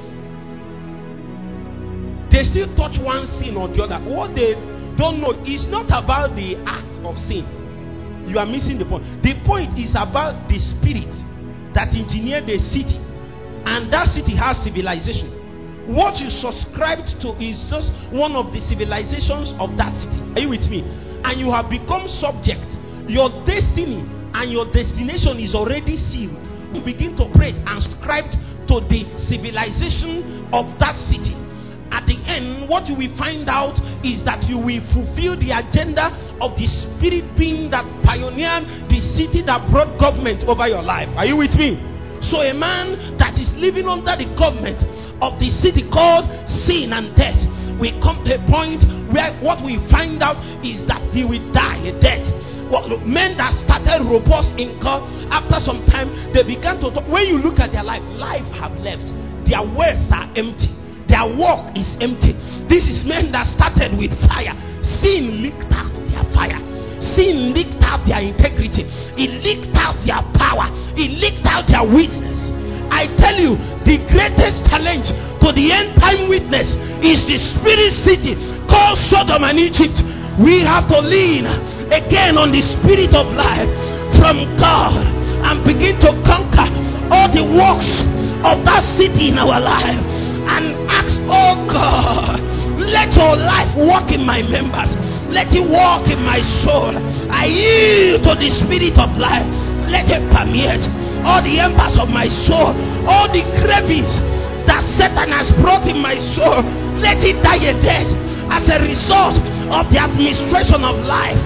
They still touch one sin or the other. What they don't know is not about the act of sin. You are missing the point. The point is about the spirit that engineered the city, and that city has civilization. What you subscribed to is just one of the civilizations of that city. Are you with me? And you have become subject. Your destiny and your destination is already sealed. You begin to pray and subscribe to the civilization of that city. At the end, what you will find out is that you will fulfill the agenda of the spirit being that pioneered the city that brought government over your life. Are you with me? So a man that is living under the government of the city called sin and death will come to a point where what we find out is that he will die a death. Men that started robust in God, after some time they began to talk. When you look at their life have left. Their words are empty. Their work is empty. This is men that started with fire. Sin leaked out their fire. Sin leaked out their integrity. It leaked out their power. It leaked out their witness. I tell you, the greatest challenge to the end time witness is the spirit city called Sodom and Egypt. We have to lean again on the spirit of life from God and begin to conquer all the works of that city in our life and ask, oh God, let your life walk in my members. Let it walk in my soul. I yield to the spirit of life. Let it permeate all the embers of my soul, all the cravings that Satan has brought in my soul. Let it die a death as a result of the administration of life.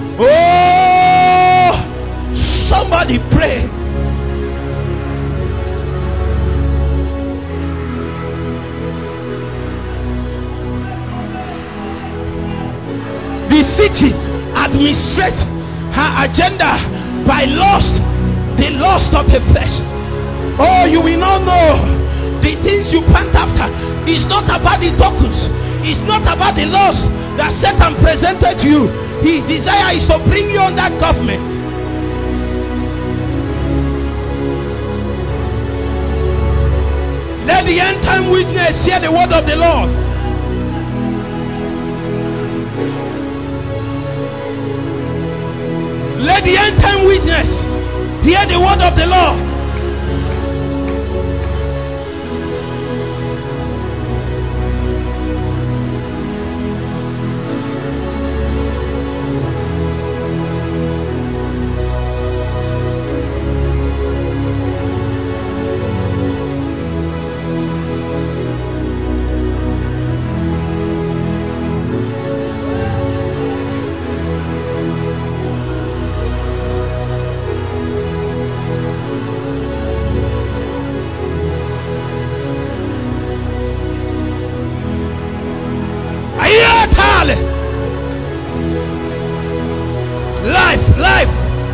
Oh, somebody pray. The city administrates her agenda by lust, the lust of the flesh. Oh, you will not know the things you pant after. It's not about the tokens. It's not about the lust that Satan presented to you. His desire is to bring you under government. Let the end time witness hear the word of the Lord. Let the end time witness hear the word of the Lord. Life.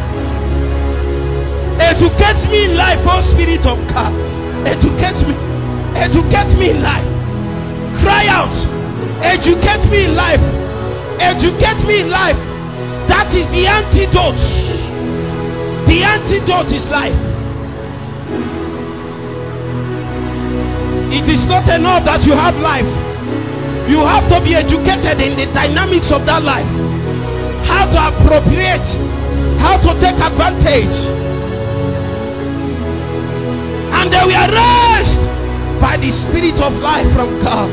Educate me in life, oh Spirit of God. Educate me in life. Cry out. Educate me in life. Educate me in life. That is the antidote. The antidote is life. It is not enough that you have life. You have to be educated in the dynamics of that life. How to appropriate, how to take advantage. And they were raised by the Spirit of life from God.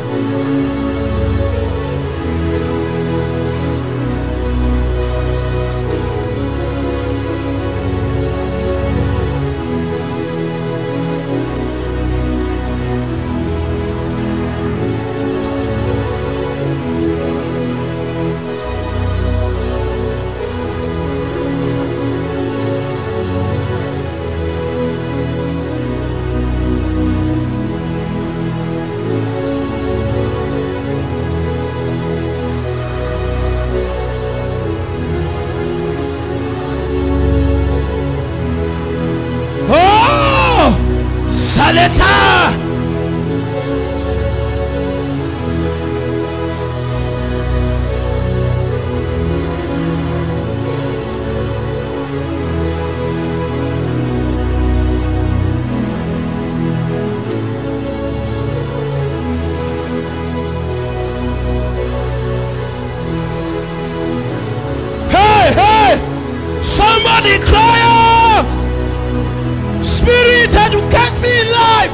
Somebody cry out, Spirit, educate me in life.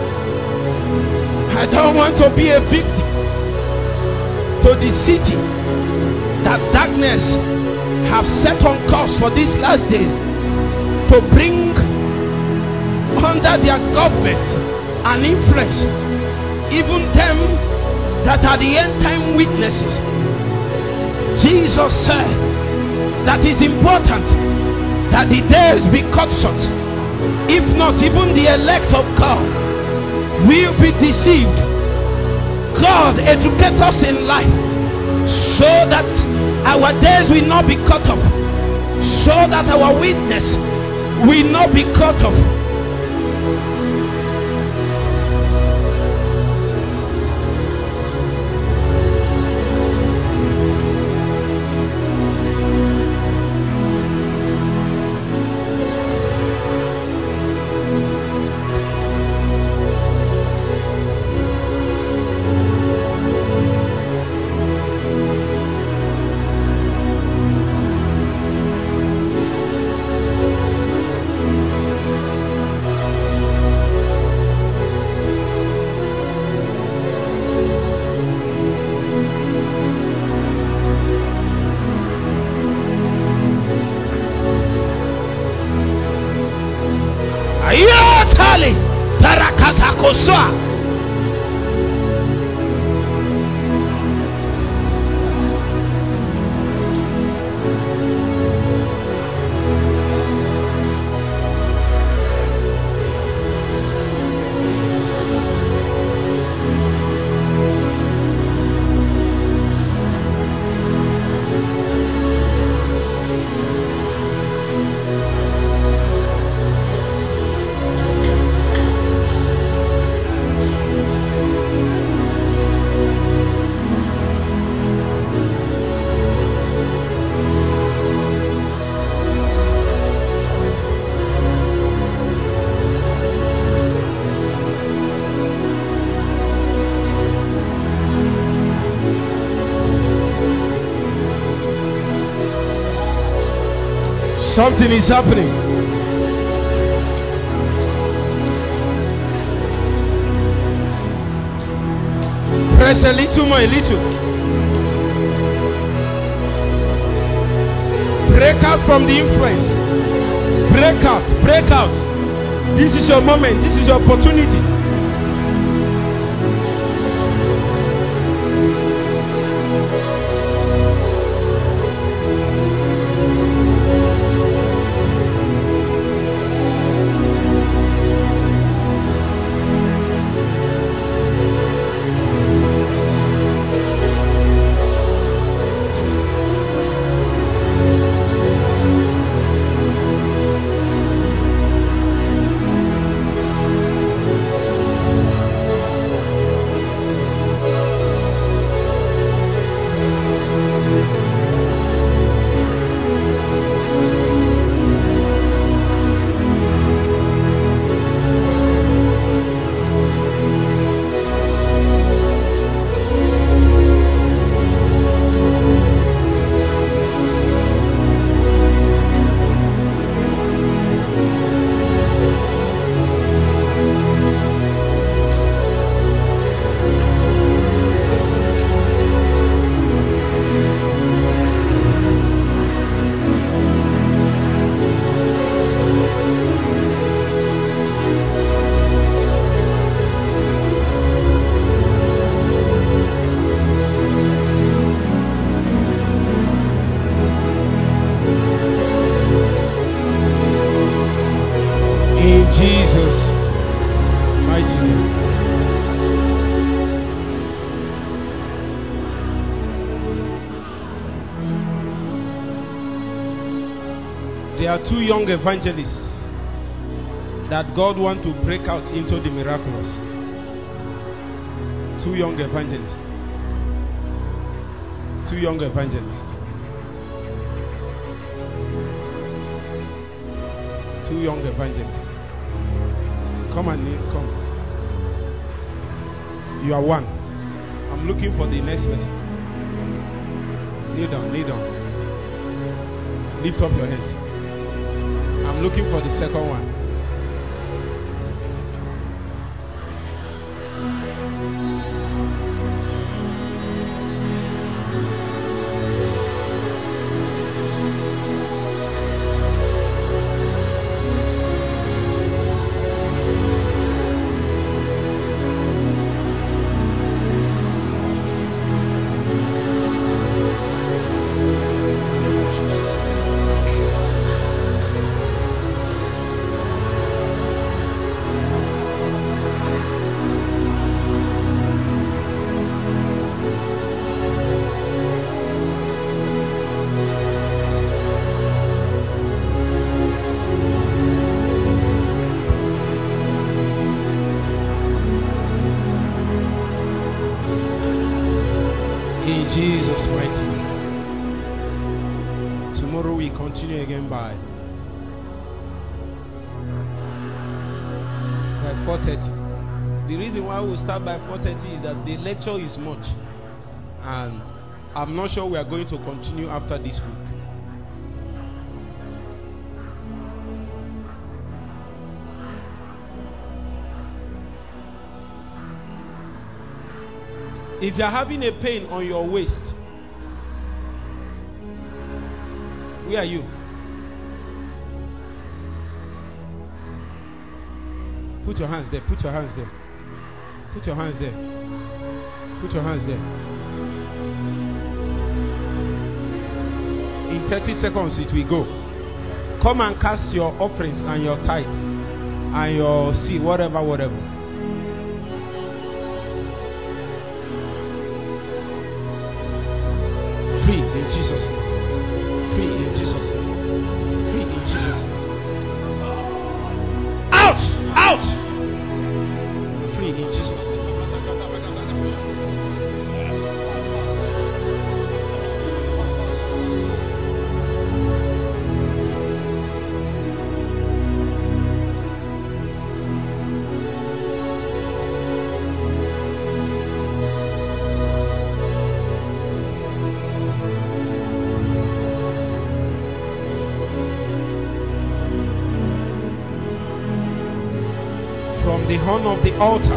I don't want to be a victim to the city that darkness have set on course for these last days to bring under their government and influence even them that are the end time witnesses. Jesus said that is important that the days be cut short. If not, even the elect of God will be deceived. God, educate us in life so that our days will not be cut off, so that our witness will not be cut off. Something is happening. Press a little more, a little. Break out from the influence. Break out, break out. This is your moment, this is your opportunity. There are two young evangelists that God wants to break out into the miraculous. Two young evangelists. Two young evangelists. Two young evangelists. Come and kneel, come. You are one. I'm looking for the next person. Kneel down, kneel down. Lift up your hands. I'm looking for the second one. Jesus' mighty name. Tomorrow we continue again by 4:30. The reason why we start by 4:30 is that the lecture is much, and I'm not sure we are going to continue after this week. If you are having a pain on your waist, where are you? Put your hands there. Put your hands there. Put your hands there. Put your hands there. In 30 seconds it will go. Come and cast your offerings and your tithes and your seed, whatever. Free in Jesus' name. Free in Jesus' name. Free in Jesus' name. Out! Out! Free in Jesus' name. From the horn of the altar,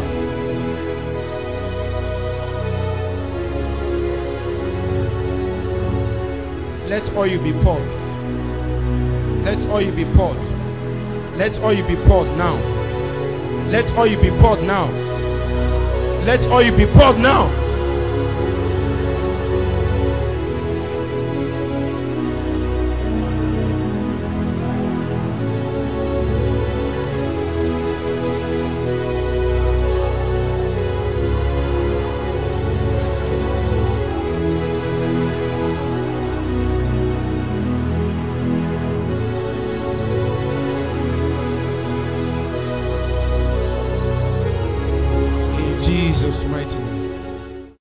let oil be poured. Let oil be poured. Let oil be poured now. Let oil be poured now. Let oil be poured now. Jesus' mighty name.